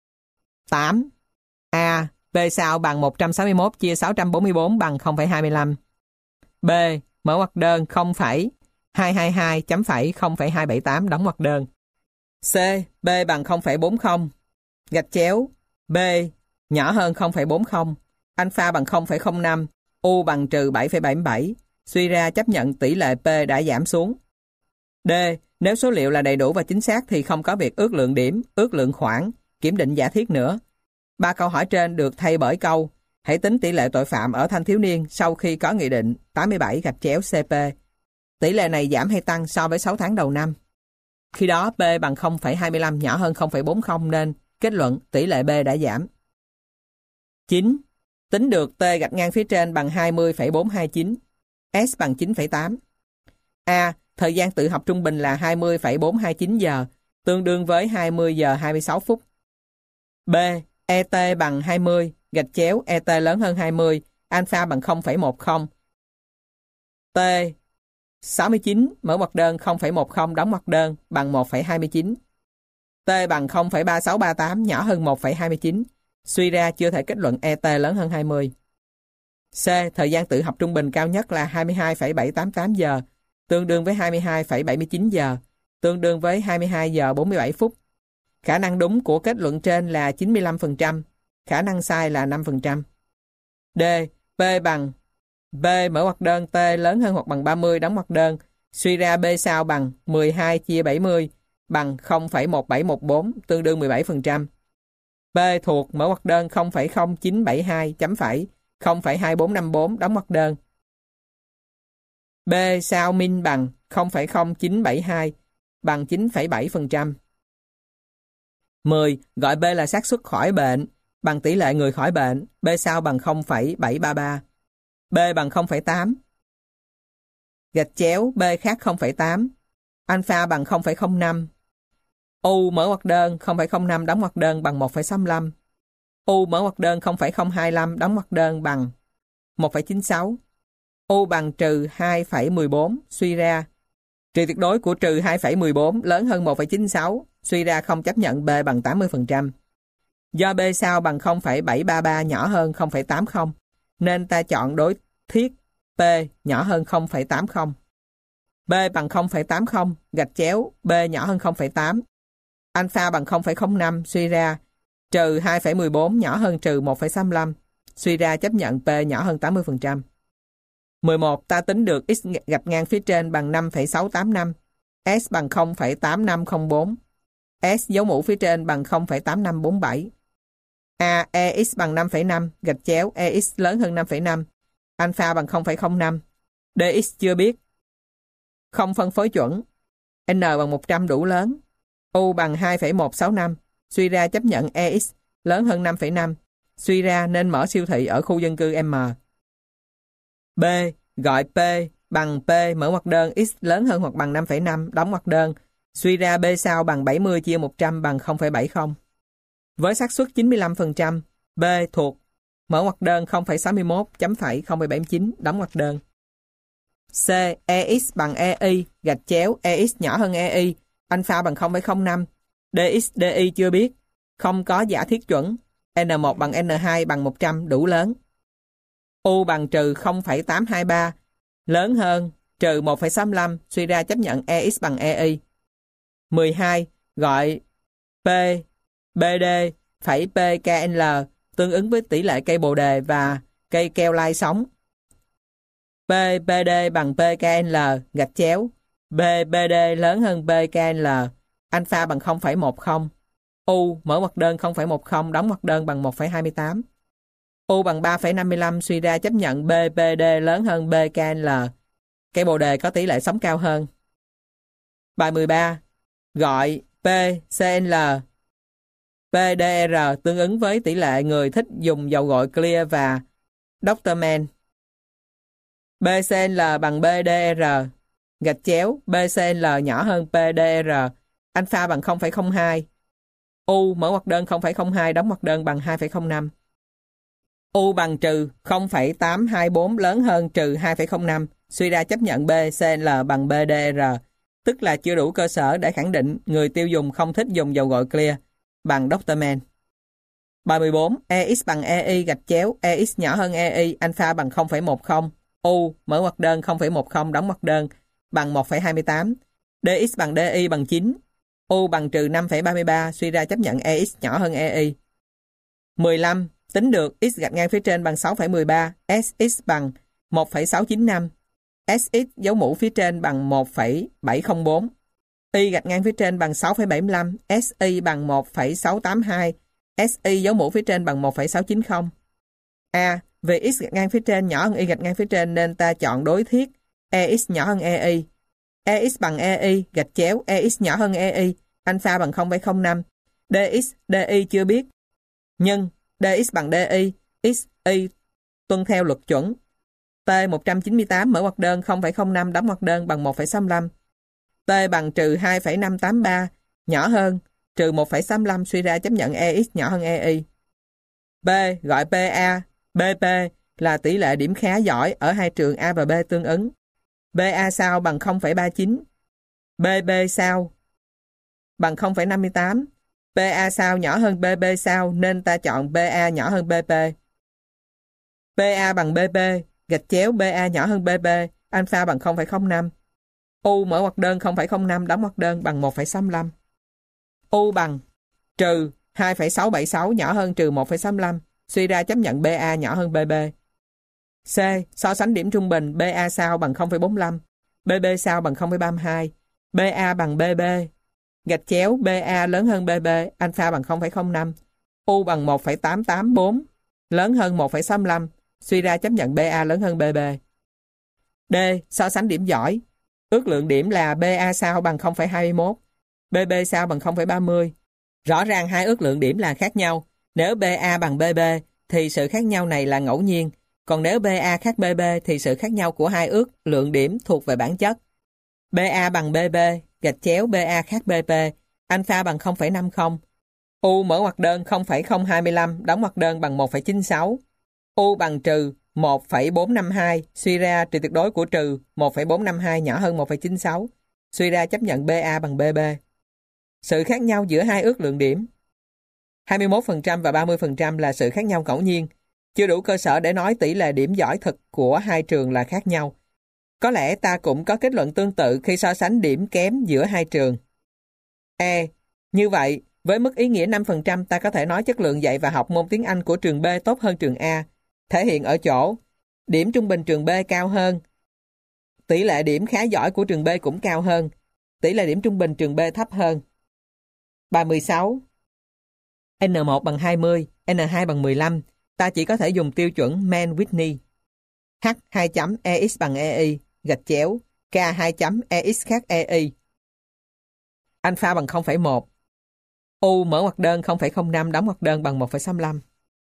tám. A. P sao bằng một trăm sáu mươi mốt chia sáu trăm bốn mươi bốn bằng không phẩy hai mươi lăm. B. Mở ngoặc đơn không phẩy hai hai hai chấm phẩy không phẩy hai bảy tám đóng ngoặc đơn. C. B bằng không phẩy bốn mươi. Gạch chéo B nhỏ hơn không phẩy bốn mươi. Alpha bằng không phẩy không năm. U bằng trừ bảy phẩy bảy mươi bảy. Suy ra chấp nhận tỷ lệ P đã giảm xuống. D. Nếu số liệu là đầy đủ và chính xác thì không có việc ước lượng điểm, ước lượng khoảng, kiểm định giả thiết nữa. Ba câu hỏi trên được thay bởi câu hãy tính tỷ lệ tội phạm ở thanh thiếu niên sau khi có nghị định tám mươi bảy gạch chéo xê pê. Tỷ lệ này giảm hay tăng so với sáu tháng đầu năm. Khi đó P bằng không phẩy hai mươi lăm nhỏ hơn không phẩy bốn mươi nên kết luận tỷ lệ B đã giảm. chín. Tính được T gạch ngang phía trên bằng hai mươi phẩy bốn hai chín, S bằng chín phẩy tám. A. Thời gian tự học trung bình là hai mươi phẩy bốn hai chín giờ, tương đương với hai mươi giờ hai mươi sáu phút. B. e tê bằng hai mươi, gạch chéo e tê lớn hơn hai mươi, alpha bằng không phẩy một không. T. sáu mươi chín, mở ngoặc đơn không phẩy một không đóng ngoặc đơn bằng một phẩy hai mươi chín. T bằng không phẩy ba sáu ba tám nhỏ hơn một phẩy hai mươi chín. Suy ra chưa thể kết luận e tê lớn hơn hai mươi. C. Thời gian tự học trung bình cao nhất là hai mươi hai phẩy bảy tám tám giờ, tương đương với hai mươi hai phẩy bảy mươi chín giờ, tương đương với hai mươi hai giờ bốn mươi bảy phút. Khả năng đúng của kết luận trên là chín mươi lăm phần trăm, khả năng sai là năm phần trăm. D. P bằng B mở ngoặc đơn T lớn hơn hoặc bằng ba mươi đóng ngoặc đơn, suy ra B sao bằng mười hai chia bảy mươi bằng không phẩy một bảy một bốn, tương đương mười bảy phần trăm. P thuộc mở ngoặc đơn không phẩy không chín bảy hai chấm phẩy không phẩy hai bốn năm bốn đóng ngoặc đơn. B sao min bằng không phẩy không chín bảy hai bằng chín phẩy bảy phần trăm. mười. Gọi B là xác suất khỏi bệnh bằng tỷ lệ người khỏi bệnh. B sao bằng không phẩy bảy ba ba. B bằng không phẩy tám. Gạch chéo B khác không phẩy tám. Alpha bằng không phẩy không năm. U mở ngoặc đơn không phẩy không năm đóng ngoặc đơn bằng một phẩy sáu mươi lăm. U mở ngoặc đơn không phẩy không hai lăm đóng ngoặc đơn bằng một phẩy chín sáu. U bằng trừ hai phẩy mười bốn, suy ra trừ tuyệt đối của trừ hai phẩy mười bốn lớn hơn một phẩy chín sáu, suy ra không chấp nhận B bằng tám mươi phần trăm. Do B sao bằng không phẩy bảy ba ba nhỏ hơn không phẩy tám mươi, nên ta chọn đối thiết P nhỏ hơn không phẩy tám mươi. B bằng không phẩy tám mươi, gạch chéo B nhỏ hơn không phẩy tám. Alpha bằng không phẩy không năm, suy ra trừ hai phẩy mười bốn nhỏ hơn trừ một phẩy sáu mươi lăm, suy ra chấp nhận P nhỏ hơn tám mươi phần trăm. mười một. Ta tính được x gạch ngang phía trên bằng năm phẩy sáu tám năm, S bằng không phẩy tám năm không bốn, S dấu mũ phía trên bằng không phẩy tám năm bốn bảy. A. Ex bằng năm phẩy năm, gạch chéo Ex lớn hơn năm phẩy năm, alpha bằng không phẩy không năm. Dx chưa biết. Không phân phối chuẩn. N bằng một trăm đủ lớn. U bằng hai phẩy một sáu năm, suy ra chấp nhận E X lớn hơn năm phẩy năm, suy ra nên mở siêu thị ở khu dân cư M. B. Gọi P bằng P mở ngoặc đơn X lớn hơn hoặc bằng năm phẩy năm, đóng ngoặc đơn, suy ra B sau bằng bảy mươi chia một trăm bằng không phẩy bảy không. Với xác suất chín mươi lăm phần trăm, B thuộc mở ngoặc đơn không phẩy sáu mươi mốt chấm phẩy không phẩy bảy mươi chín, đóng ngoặc đơn. C. E X bằng E Y, gạch chéo E X nhỏ hơn E Y, alpha bằng không phẩy không năm, D X D Y chưa biết, không có giả thiết chuẩn, N một bằng N hai bằng một trăm đủ lớn. U bằng trừ không phẩy tám hai ba, lớn hơn trừ một phẩy sáu mươi lăm, suy ra chấp nhận E X bằng E Y. mười hai. Gọi P, B D phẩy P K L tương ứng với tỷ lệ cây bồ đề và cây keo lai sống. P, B D bằng P K L, gạch chéo, B, B D lớn hơn P K L, alpha bằng không phẩy một không. U, mở ngoặc đơn không phẩy một không, đóng ngoặc đơn bằng một phẩy hai mươi tám. U bằng ba phẩy năm mươi lăm, suy ra chấp nhận B, B D lớn hơn B K L. Cây bồ đề có tỷ lệ sống cao hơn. Bài mười ba. Gọi P, C L, P D R tương ứng với tỷ lệ người thích dùng dầu gội Clear và doctor Man. B C L bằng B D R, gạch chéo, B C L nhỏ hơn P D R, alpha bằng không phẩy không hai. U mở ngoặc đơn không phẩy không hai, đóng ngoặc đơn bằng hai phẩy không năm. U bằng trừ không phẩy tám hai bốn lớn hơn trừ hai phẩy không năm, suy ra chấp nhận B C L bằng B D R, tức là chưa đủ cơ sở để khẳng định người tiêu dùng không thích dùng dầu gội Clear bằng doctor Man. Bài mười bốn. E X bằng E Y, gạch chéo, E X nhỏ hơn E Y, alpha bằng không phẩy một không. U mở ngoặc đơn không phẩy một không, đóng ngoặc đơn bằng một phẩy hai mươi tám. D X bằng D Y bằng chín. U bằng trừ năm phẩy ba mươi ba, suy ra chấp nhận E X nhỏ hơn E Y. mười lăm. Tính được x gạch ngang phía trên bằng sáu phẩy mười ba, S X bằng một phẩy sáu chín năm, S X dấu mũ phía trên bằng một phẩy bảy không bốn, Y gạch ngang phía trên bằng sáu phẩy bảy mươi lăm, S Y bằng một phẩy sáu tám hai, S Y dấu mũ phía trên bằng một phẩy sáu chín không. A. Vì x gạch ngang phía trên nhỏ hơn Y gạch ngang phía trên nên ta chọn đối thiết E X nhỏ hơn E Y. E X bằng E Y, gạch chéo, E X nhỏ hơn E Y, alpha bằng không phẩy không năm. D X, D Y chưa biết. Nhưng D X bằng D Y, X, Y tuân theo luật chuẩn. T một trăm chín mươi tám mở ngoặc đơn không phẩy không năm, đóng ngoặc đơn bằng một phẩy sáu mươi lăm. T bằng trừ hai phẩy năm tám ba, nhỏ hơn trừ một phẩy sáu mươi lăm, suy ra chấp nhận E X nhỏ hơn E Y. B. Gọi P A, B P là tỷ lệ điểm khá giỏi ở hai trường A và B tương ứng. B A sau bằng không phẩy ba mươi chín, B B sau bằng không phẩy năm mươi tám. P A sau nhỏ hơn B B sau nên ta chọn B A nhỏ hơn B P. P A bằng B P, gạch chéo B A nhỏ hơn B P, alpha bằng không phẩy không năm. U mở ngoặc đơn không phẩy không năm, đóng ngoặc đơn bằng một phẩy sáu mươi lăm. U bằng trừ hai phẩy sáu bảy sáu nhỏ hơn trừ một phẩy sáu mươi lăm, suy ra chấp nhận B A nhỏ hơn B P. C. So sánh điểm trung bình B A sau bằng không phẩy bốn mươi lăm, B B sau bằng không phẩy ba mươi hai, B A bằng B B, gạch chéo B A lớn hơn B B, alpha bằng không phẩy không năm, U bằng một phẩy tám tám bốn, lớn hơn một phẩy sáu mươi lăm, suy ra chấp nhận B A lớn hơn B B. D. So sánh điểm giỏi. Ước lượng điểm là B A sau bằng không phẩy hai mươi mốt, B B sau bằng không phẩy ba mươi. Rõ ràng hai ước lượng điểm là khác nhau. Nếu B A bằng B B thì sự khác nhau này là ngẫu nhiên, còn nếu B A khác B B thì sự khác nhau của hai ước lượng điểm thuộc về bản chất. B A bằng B B, gạch chéo B A khác B P, alpha bằng không phẩy năm mươi. U mở ngoặc đơn không phẩy không hai lăm, đóng ngoặc đơn bằng một phẩy chín sáu. U bằng trừ một phẩy bốn năm hai, suy ra trừ tuyệt đối của trừ một phẩy bốn năm hai nhỏ hơn một phẩy chín sáu, suy ra chấp nhận B A bằng B B. Sự khác nhau giữa hai ước lượng điểm hai mươi mốt phần trăm và ba mươi phần trăm là sự khác nhau ngẫu nhiên, chưa đủ cơ sở để nói tỷ lệ điểm giỏi thực của hai trường là khác nhau. Có lẽ ta cũng có kết luận tương tự khi so sánh điểm kém giữa hai trường. E. Như vậy, với mức ý nghĩa năm phần trăm ta có thể nói chất lượng dạy và học môn tiếng Anh của trường B tốt hơn trường A, thể hiện ở chỗ điểm trung bình trường B cao hơn, tỷ lệ điểm khá giỏi của trường B cũng cao hơn, tỷ lệ điểm trung bình trường B thấp hơn. Bài mười sáu. N một bằng hai mươi, N hai bằng mười lăm, ta chỉ có thể dùng tiêu chuẩn Mann-Whitney. H hai chấm E X bằng E Y, gạch chéo, K hai chấm E X khác E Y. alpha bằng không phẩy một. U mở ngoặc đơn không phẩy không năm đóng ngoặc đơn bằng một phẩy sáu mươi lăm.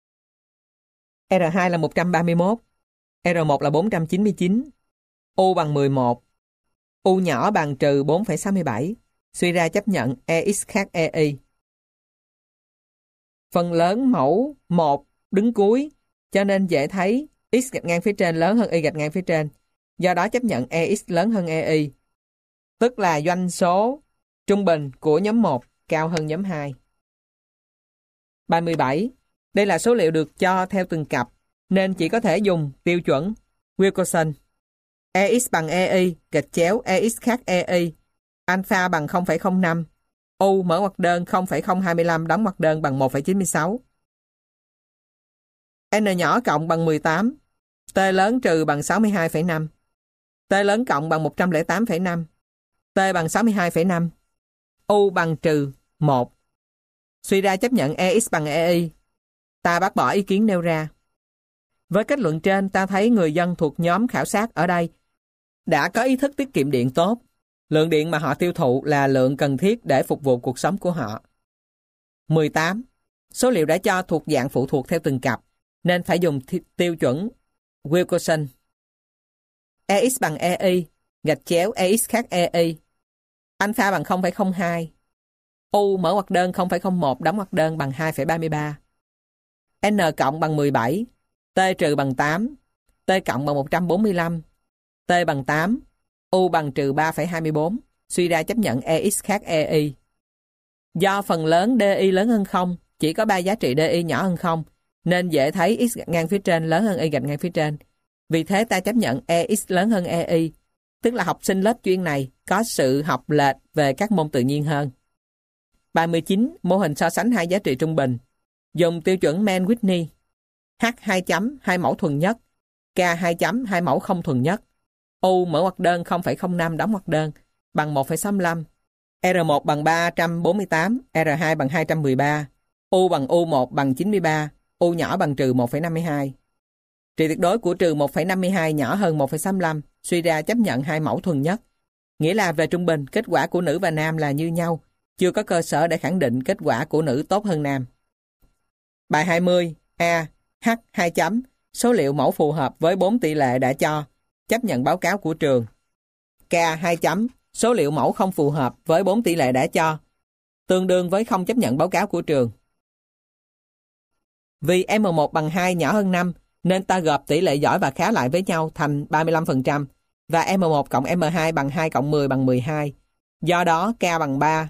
R hai là một trăm ba mươi mốt. R một là bốn trăm chín mươi chín. U bằng mười một. U nhỏ bằng trừ bốn phẩy sáu mươi bảy. Suy ra chấp nhận EX khác EY. Phần lớn mẫu một đứng cuối, cho nên dễ thấy X gạch ngang phía trên lớn hơn Y gạch ngang phía trên. Do đó chấp nhận EX lớn hơn EY. Tức là doanh số trung bình của nhóm một cao hơn nhóm hai. ba mươi bảy. Đây là số liệu được cho theo từng cặp, nên chỉ có thể dùng tiêu chuẩn Wilcoxon. EX bằng EY, gạch chéo EX khác EY. Alpha bằng không phẩy không năm. U mở ngoặc đơn không phẩy không hai lăm đóng ngoặc đơn bằng một phẩy chín mươi sáu. N nhỏ cộng bằng mười tám. T lớn trừ bằng sáu mươi hai phẩy năm. T lớn cộng bằng một trăm lẻ tám phẩy năm. T bằng sáu mươi hai phẩy năm. U bằng trừ một. Suy ra chấp nhận EX bằng EY. Ta bác bỏ ý kiến nêu ra. Với kết luận trên, ta thấy người dân thuộc nhóm khảo sát ở đây đã có ý thức tiết kiệm điện tốt. Lượng điện mà họ tiêu thụ là lượng cần thiết để phục vụ cuộc sống của họ. mười tám. Số liệu đã cho thuộc dạng phụ thuộc theo từng cặp, nên phải dùng tiêu chuẩn Wilcoxon. EX bằng EY, gạch chéo EX khác EY. Alpha bằng không phẩy không hai. U mở ngoặc đơn không phẩy không một đóng ngoặc đơn bằng hai phẩy ba mươi ba. N cộng bằng mười bảy. T trừ bằng tám. T cộng bằng một trăm bốn mươi lăm. T bằng tám. U bằng trừ ba phẩy hai mươi bốn. Suy ra chấp nhận EX khác EY. Do phần lớn DI lớn hơn không, chỉ có ba giá trị DI nhỏ hơn không, nên dễ thấy X gạch ngang phía trên lớn hơn Y gạch ngang phía trên. Vì thế ta chấp nhận EX lớn hơn EY, tức là học sinh lớp chuyên này có sự học lệch về các môn tự nhiên hơn. ba mươi chín. Mô hình so sánh hai giá trị trung bình. Dùng tiêu chuẩn Mann-Whitney. H hai chấm hai mẫu thuần nhất, K hai chấm hai mẫu không thuần nhất. U mở ngoặc đơn không phẩy không năm đóng ngoặc đơn bằng một phẩy sáu mươi lăm. R một bằng ba trăm bốn mươi tám, R hai bằng hai trăm mười ba. U bằng U một bằng chín mươi ba, U nhỏ bằng trừ một phẩy năm mươi hai. Trị tuyệt đối của trừ một phẩy năm mươi hai nhỏ hơn một phẩy sáu mươi lăm, suy ra chấp nhận hai mẫu thuần nhất. Nghĩa là về trung bình, kết quả của nữ và nam là như nhau, chưa có cơ sở để khẳng định kết quả của nữ tốt hơn nam. Bài hai mươi. A. H hai chấm số liệu mẫu phù hợp với bốn tỷ lệ đã cho, chấp nhận báo cáo của trường. K hai chấm số liệu mẫu không phù hợp với bốn tỷ lệ đã cho, tương đương với không chấp nhận báo cáo của trường. Vì M một bằng hai nhỏ hơn năm, nên ta gộp tỷ lệ giỏi và khá lại với nhau thành ba mươi lăm phần trăm, và M một cộng M hai bằng hai cộng mười bằng mười hai. Do đó K bằng ba.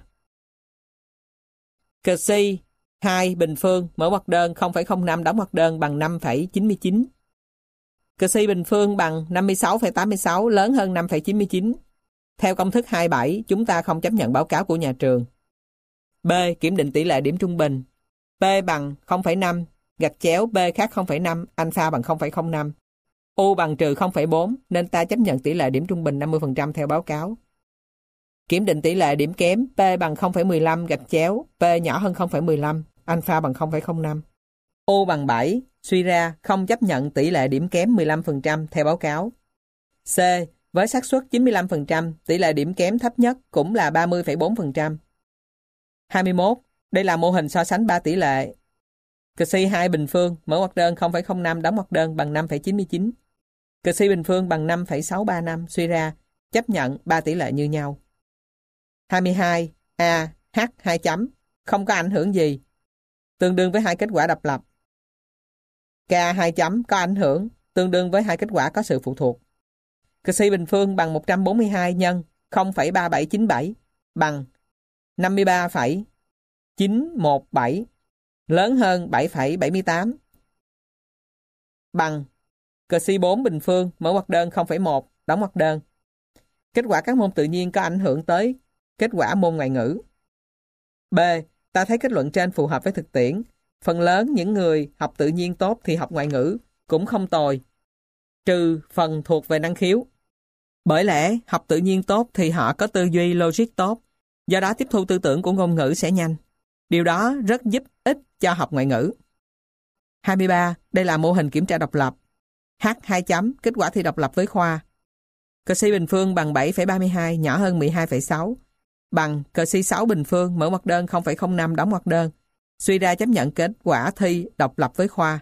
C hai bình phương mở ngoặc đơn không phẩy không năm đóng ngoặc đơn bằng năm phẩy chín mươi chín. C bình phương bằng năm mươi sáu phẩy tám mươi sáu lớn hơn năm phẩy chín mươi chín. Theo công thức hai mươi bảy, chúng ta không chấp nhận báo cáo của nhà trường. B. Kiểm định tỷ lệ điểm trung bình. P bằng không phẩy năm, gạch chéo P khác không phẩy năm, alpha bằng không phẩy không năm. U bằng trừ không phẩy bốn, nên ta chấp nhận tỷ lệ điểm trung bình năm mươi phần trăm theo báo cáo. Kiểm định tỷ lệ điểm kém P bằng không phẩy mười lăm, gạch chéo P nhỏ hơn không phẩy mười lăm, alpha bằng không phẩy không năm. U bằng bảy, suy ra không chấp nhận tỷ lệ điểm kém mười lăm phần trăm theo báo cáo. C. Với xác suất chín mươi lăm phần trăm, tỷ lệ điểm kém thấp nhất cũng là ba mươi phẩy bốn phần trăm. hai mươi mốt. Đây là mô hình so sánh ba tỷ lệ. C hai bình phương, mở ngoặc đơn không phẩy không năm đóng ngoặc đơn bằng năm phẩy chín mươi chín. C bình phương bằng năm phẩy sáu ba năm, suy ra chấp nhận ba tỷ lệ như nhau. hai mươi hai. A, H hai chấm không có ảnh hưởng gì, tương đương với hai kết quả độc lập. K hai chấm có ảnh hưởng, tương đương với hai kết quả có sự phụ thuộc. C bình phương bằng một trăm bốn mươi hai nhân không phẩy ba bảy chín bảy bằng năm mươi ba phẩy chín một bảy, lớn hơn bảy phẩy bảy mươi tám. Bằng C bốn bình phương mở ngoặc đơn không phẩy một đóng ngoặc đơn. Kết quả các môn tự nhiên có ảnh hưởng tới kết quả môn ngoại ngữ. B. Ta thấy kết luận trên phù hợp với thực tiễn. Phần lớn những người học tự nhiên tốt thì học ngoại ngữ cũng không tồi, trừ phần thuộc về năng khiếu. Bởi lẽ học tự nhiên tốt thì họ có tư duy logic tốt, do đó tiếp thu tư tưởng của ngôn ngữ sẽ nhanh. Điều đó rất giúp ích cho học ngoại ngữ. hai mươi ba. Đây là mô hình kiểm tra độc lập. H hai chấm kết quả thi độc lập với khoa. C bình phương bằng bảy phẩy ba mươi hai nhỏ hơn mười hai phẩy sáu. bằng cờ xê sáu bình phương, mở ngoặc đơn không phẩy không năm, đóng ngoặc đơn. Suy ra chấp nhận kết quả thi độc lập với khoa.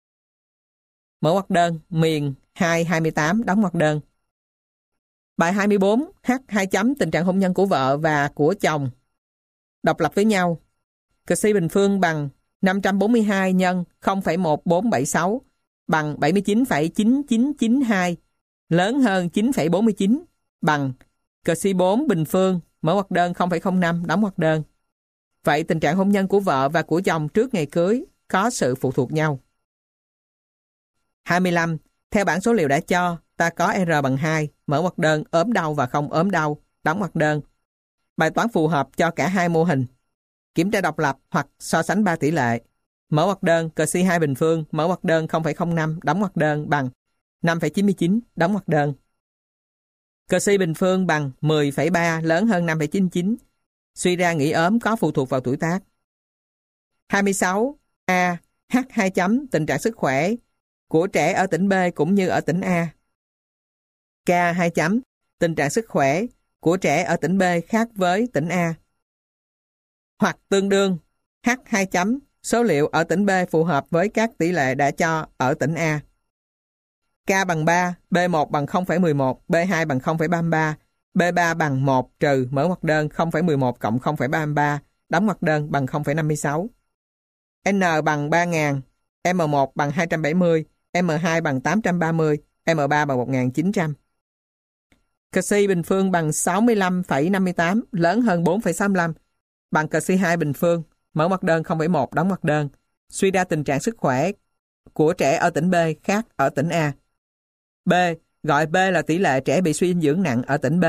Mở ngoặc đơn, miền hai hai mươi tám, đóng ngoặc đơn. Bài hai mươi bốn, H hai chấm tình trạng hôn nhân của vợ và của chồng độc lập với nhau. Cờ xê bình phương bằng năm trăm bốn mươi hai nhân không phẩy một bốn bảy sáu bằng bảy mươi chín phẩy chín chín chín hai lớn hơn chín phẩy bốn mươi chín bằng cờ xê bốn bình phương, mở ngoặc đơn không phẩy không năm, đóng ngoặc đơn. Vậy tình trạng hôn nhân của vợ và của chồng trước ngày cưới có sự phụ thuộc nhau. hai mươi lăm. Theo bảng số liệu đã cho, ta có R bằng hai, mở ngoặc đơn, ốm đau và không ốm đau, đóng ngoặc đơn. Bài toán phù hợp cho cả hai mô hình. Kiểm tra độc lập hoặc so sánh ba tỷ lệ. Mở ngoặc đơn, cờ xê hai bình phương, mở ngoặc đơn không phẩy không năm, đóng ngoặc đơn bằng năm phẩy chín mươi chín, đóng ngoặc đơn. Cờ xê bình phương bằng mười phẩy ba lớn hơn năm phẩy chín mươi chín. Suy ra nghỉ ốm có phụ thuộc vào tuổi tác. hai mươi sáu. A. H hai chấm tình trạng sức khỏe của trẻ ở tỉnh B cũng như ở tỉnh A. K hai chấm tình trạng sức khỏe của trẻ ở tỉnh B khác với tỉnh A. Hoặc tương đương H hai chấm số liệu ở tỉnh B phù hợp với các tỷ lệ đã cho ở tỉnh A. K bằng ba, B một bằng không phẩy mười một, B hai bằng không phẩy ba mươi ba, B ba bằng một trừ mở ngoặc đơn không phẩy mười một cộng không phẩy ba mươi ba, đóng ngoặc đơn bằng không phẩy năm mươi sáu. N bằng ba nghìn, M một bằng hai trăm bảy mươi, M hai bằng tám trăm ba mươi, M ba bằng một nghìn chín trăm. Cờ xê bình phương bằng sáu mươi lăm phẩy năm mươi tám lớn hơn bốn phẩy sáu mươi lăm bằng cờ xê hai bình phương, mở ngoặc đơn không phẩy một, đóng ngoặc đơn. Suy ra tình trạng sức khỏe của trẻ ở tỉnh B khác ở tỉnh A. B, gọi B là tỷ lệ trẻ bị suy dinh dưỡng nặng ở tỉnh B.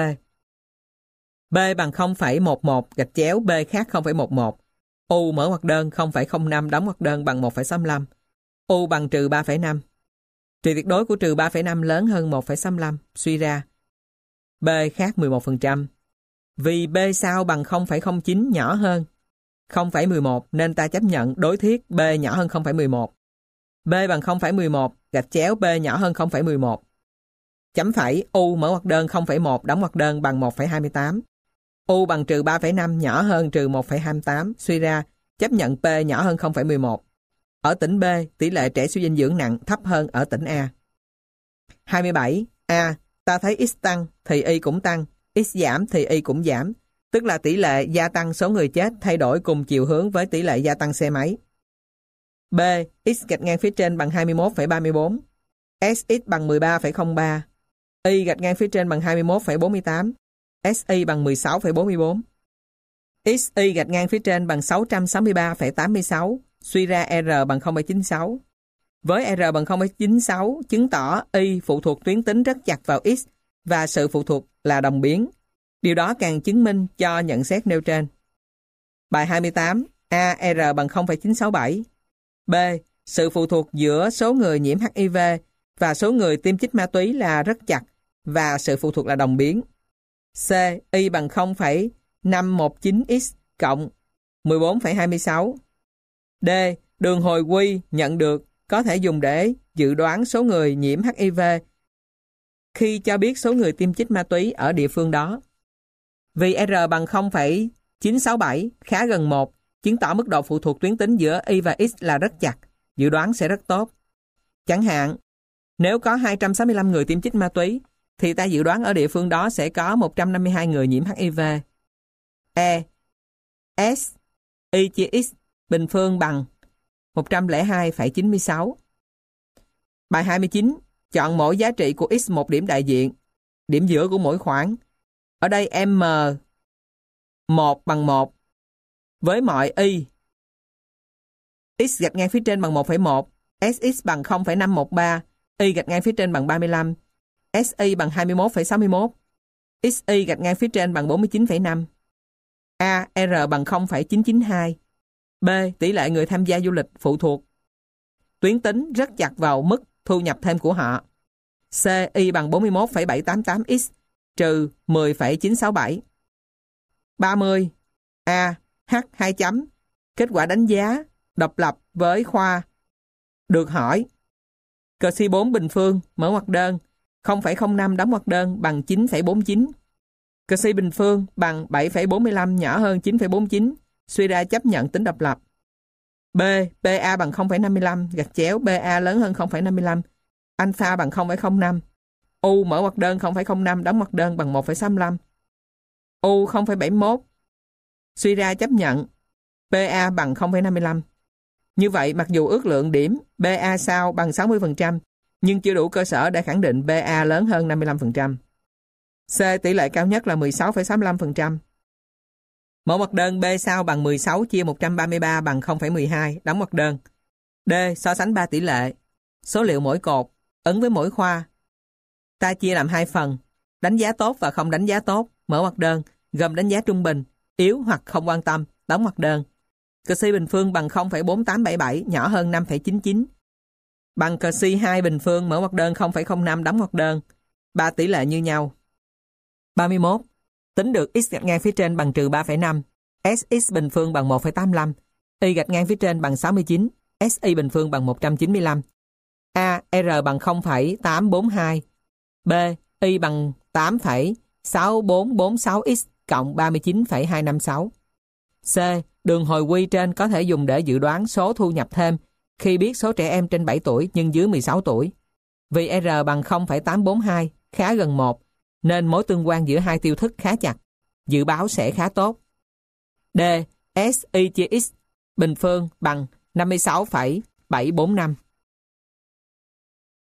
B bằng không phẩy một một gạch chéo B khác không phẩy một một. U mở ngoặc đơn không phẩy không năm, đóng ngoặc đơn bằng một phẩy sáu mươi lăm. U bằng trừ ba phẩy năm. Trừ tuyệt đối của trừ ba phẩy năm lớn hơn một phẩy sáu mươi lăm. Suy ra B khác mười một phần trăm. Vì B sau bằng không phẩy không chín nhỏ hơn không phẩy mười một nên ta chấp nhận đối thiết B nhỏ hơn không phẩy mười một. B bằng không phẩy mười một gạch chéo B nhỏ hơn không phẩy mười một. Chấm phẩy U mở ngoặc đơn không phẩy một, đóng ngoặc đơn bằng một phẩy hai mươi tám. U bằng trừ ba phẩy năm nhỏ hơn trừ một phẩy hai mươi tám. Suy ra chấp nhận P nhỏ hơn không phẩy mười một. Ở tỉnh B, tỷ lệ trẻ suy dinh dưỡng nặng thấp hơn ở tỉnh A. hai mươi bảy. A. Ta thấy X tăng thì Y cũng tăng, X giảm thì Y cũng giảm, tức là tỷ lệ gia tăng số người chết thay đổi cùng chiều hướng với tỷ lệ gia tăng xe máy. B. X gạch ngang phía trên bằng hai mươi mốt phẩy ba mươi bốn, S X bằng mười ba phẩy không ba, Y gạch ngang phía trên bằng hai mươi mốt phẩy bốn mươi tám, S Y bằng mười sáu phẩy bốn mươi bốn. X Y gạch ngang phía trên bằng sáu trăm sáu mươi ba phẩy tám mươi sáu, suy ra R bằng không phẩy chín mươi sáu. Với R bằng không phẩy chín mươi sáu, chứng tỏ Y phụ thuộc tuyến tính rất chặt vào X và sự phụ thuộc là đồng biến. Điều đó càng chứng minh cho nhận xét nêu trên. Bài hai mươi tám. A. R bằng không phẩy chín sáu bảy. B. Sự phụ thuộc giữa số người nhiễm H I V và số người tiêm chích ma túy là rất chặt và sự phụ thuộc là đồng biến. C. Y bằng không phẩy năm một chín x cộng mười bốn phẩy hai mươi sáu. D. Đường hồi quy nhận được có thể dùng để dự đoán số người nhiễm H I V khi cho biết số người tiêm chích ma túy ở địa phương đó. Vì R bằng không phẩy chín sáu bảy khá gần một, chứng tỏ mức độ phụ thuộc tuyến tính giữa Y và X là rất chặt, dự đoán sẽ rất tốt. Chẳng hạn, nếu có hai trăm sáu mươi lăm người tiêm chích ma túy, thì ta dự đoán ở địa phương đó sẽ có một trăm năm mươi hai người nhiễm H I V. E. S Y chia X bình phương bằng một trăm lẻ hai phẩy chín mươi sáu. Bài hai mươi chín. Chọn mỗi giá trị của X một điểm đại diện, điểm giữa của mỗi khoảng. Ở đây M một bằng một với mọi Y. X gạch ngang phía trên bằng một phẩy một, S X bằng không phẩy năm một ba, Y gạch ngang phía trên bằng ba mươi lăm, S Y bằng hai mươi mốt phẩy sáu mươi mốt, X Y gạch ngang phía trên bằng bốn mươi chín phẩy năm. A. R bằng không phẩy chín chín hai. B. Tỷ lệ người tham gia du lịch phụ thuộc tuyến tính rất chặt vào mức thu nhập thêm của họ. C. Y bằng bốn mươi mốt phẩy bảy tám tám x trừ mười phẩy chín sáu bảy. ba mươi. A. H hai chấm kết quả đánh giá độc lập với khoa. Được hỏi cờ xê bốn bình phương mở ngoặc đơn không phẩy không năm đóng ngoặc đơn bằng chín phẩy bốn chín. Csi bình phương bằng bảy phẩy bốn mươi lăm nhỏ hơn chín phẩy bốn mươi chín, suy ra chấp nhận tính độc lập. B. PA bằng không phẩy năm mươi lăm, gạch chéo BA lớn hơn không phẩy năm mươi lăm, alpha bằng không phẩy không năm. U mở ngoặc đơn không phẩy không năm, đóng ngoặc đơn bằng một phẩy sáu mươi lăm. U không phẩy bảy mươi mốt. Suy ra chấp nhận PA bằng không phẩy năm mươi lăm. Như vậy, mặc dù ước lượng điểm PA sau bằng sáu mươi phần trăm, nhưng chưa đủ cơ sở để khẳng định PA lớn hơn năm mươi lăm phần trăm. C. Tỷ lệ cao nhất là mười sáu phẩy sáu mươi lăm phần trăm. Mở ngoặc đơn B sau bằng mười sáu chia một trăm ba mươi ba bằng không phẩy mười hai, đóng ngoặc đơn. D. So sánh ba tỷ lệ. Số liệu mỗi cột, ấn với mỗi khoa. Ta chia làm hai phần, đánh giá tốt và không đánh giá tốt, mở ngoặc đơn, gồm đánh giá trung bình, yếu hoặc không quan tâm, đóng ngoặc đơn. Csi bình phương bằng không phẩy bốn tám bảy bảy, nhỏ hơn năm phẩy chín chín. Bằng Csi hai bình phương, mở ngoặc đơn không phẩy không năm, đóng ngoặc đơn. Ba tỷ lệ như nhau. ba mươi mốt. Tính được x gạch ngang phía trên bằng trừ ba phẩy năm, Sx bình phương bằng một phẩy tám mươi lăm, y gạch ngang phía trên bằng sáu mươi chín, Si bình phương bằng một trăm chín mươi lăm. A. R bằng không phẩy tám bốn hai. B. Y bằng tám phẩy sáu bốn bốn sáu x cộng ba mươi chín phẩy hai năm sáu. C. Đường hồi quy trên có thể dùng để dự đoán số thu nhập thêm khi biết số trẻ em trên bảy tuổi nhưng dưới mười sáu tuổi. Vì R bằng không phẩy tám bốn hai khá gần một, nên mối tương quan giữa hai tiêu thức khá chặt. Dự báo sẽ khá tốt. D. Si chia x bình phương bằng năm mươi sáu phẩy bảy bốn năm.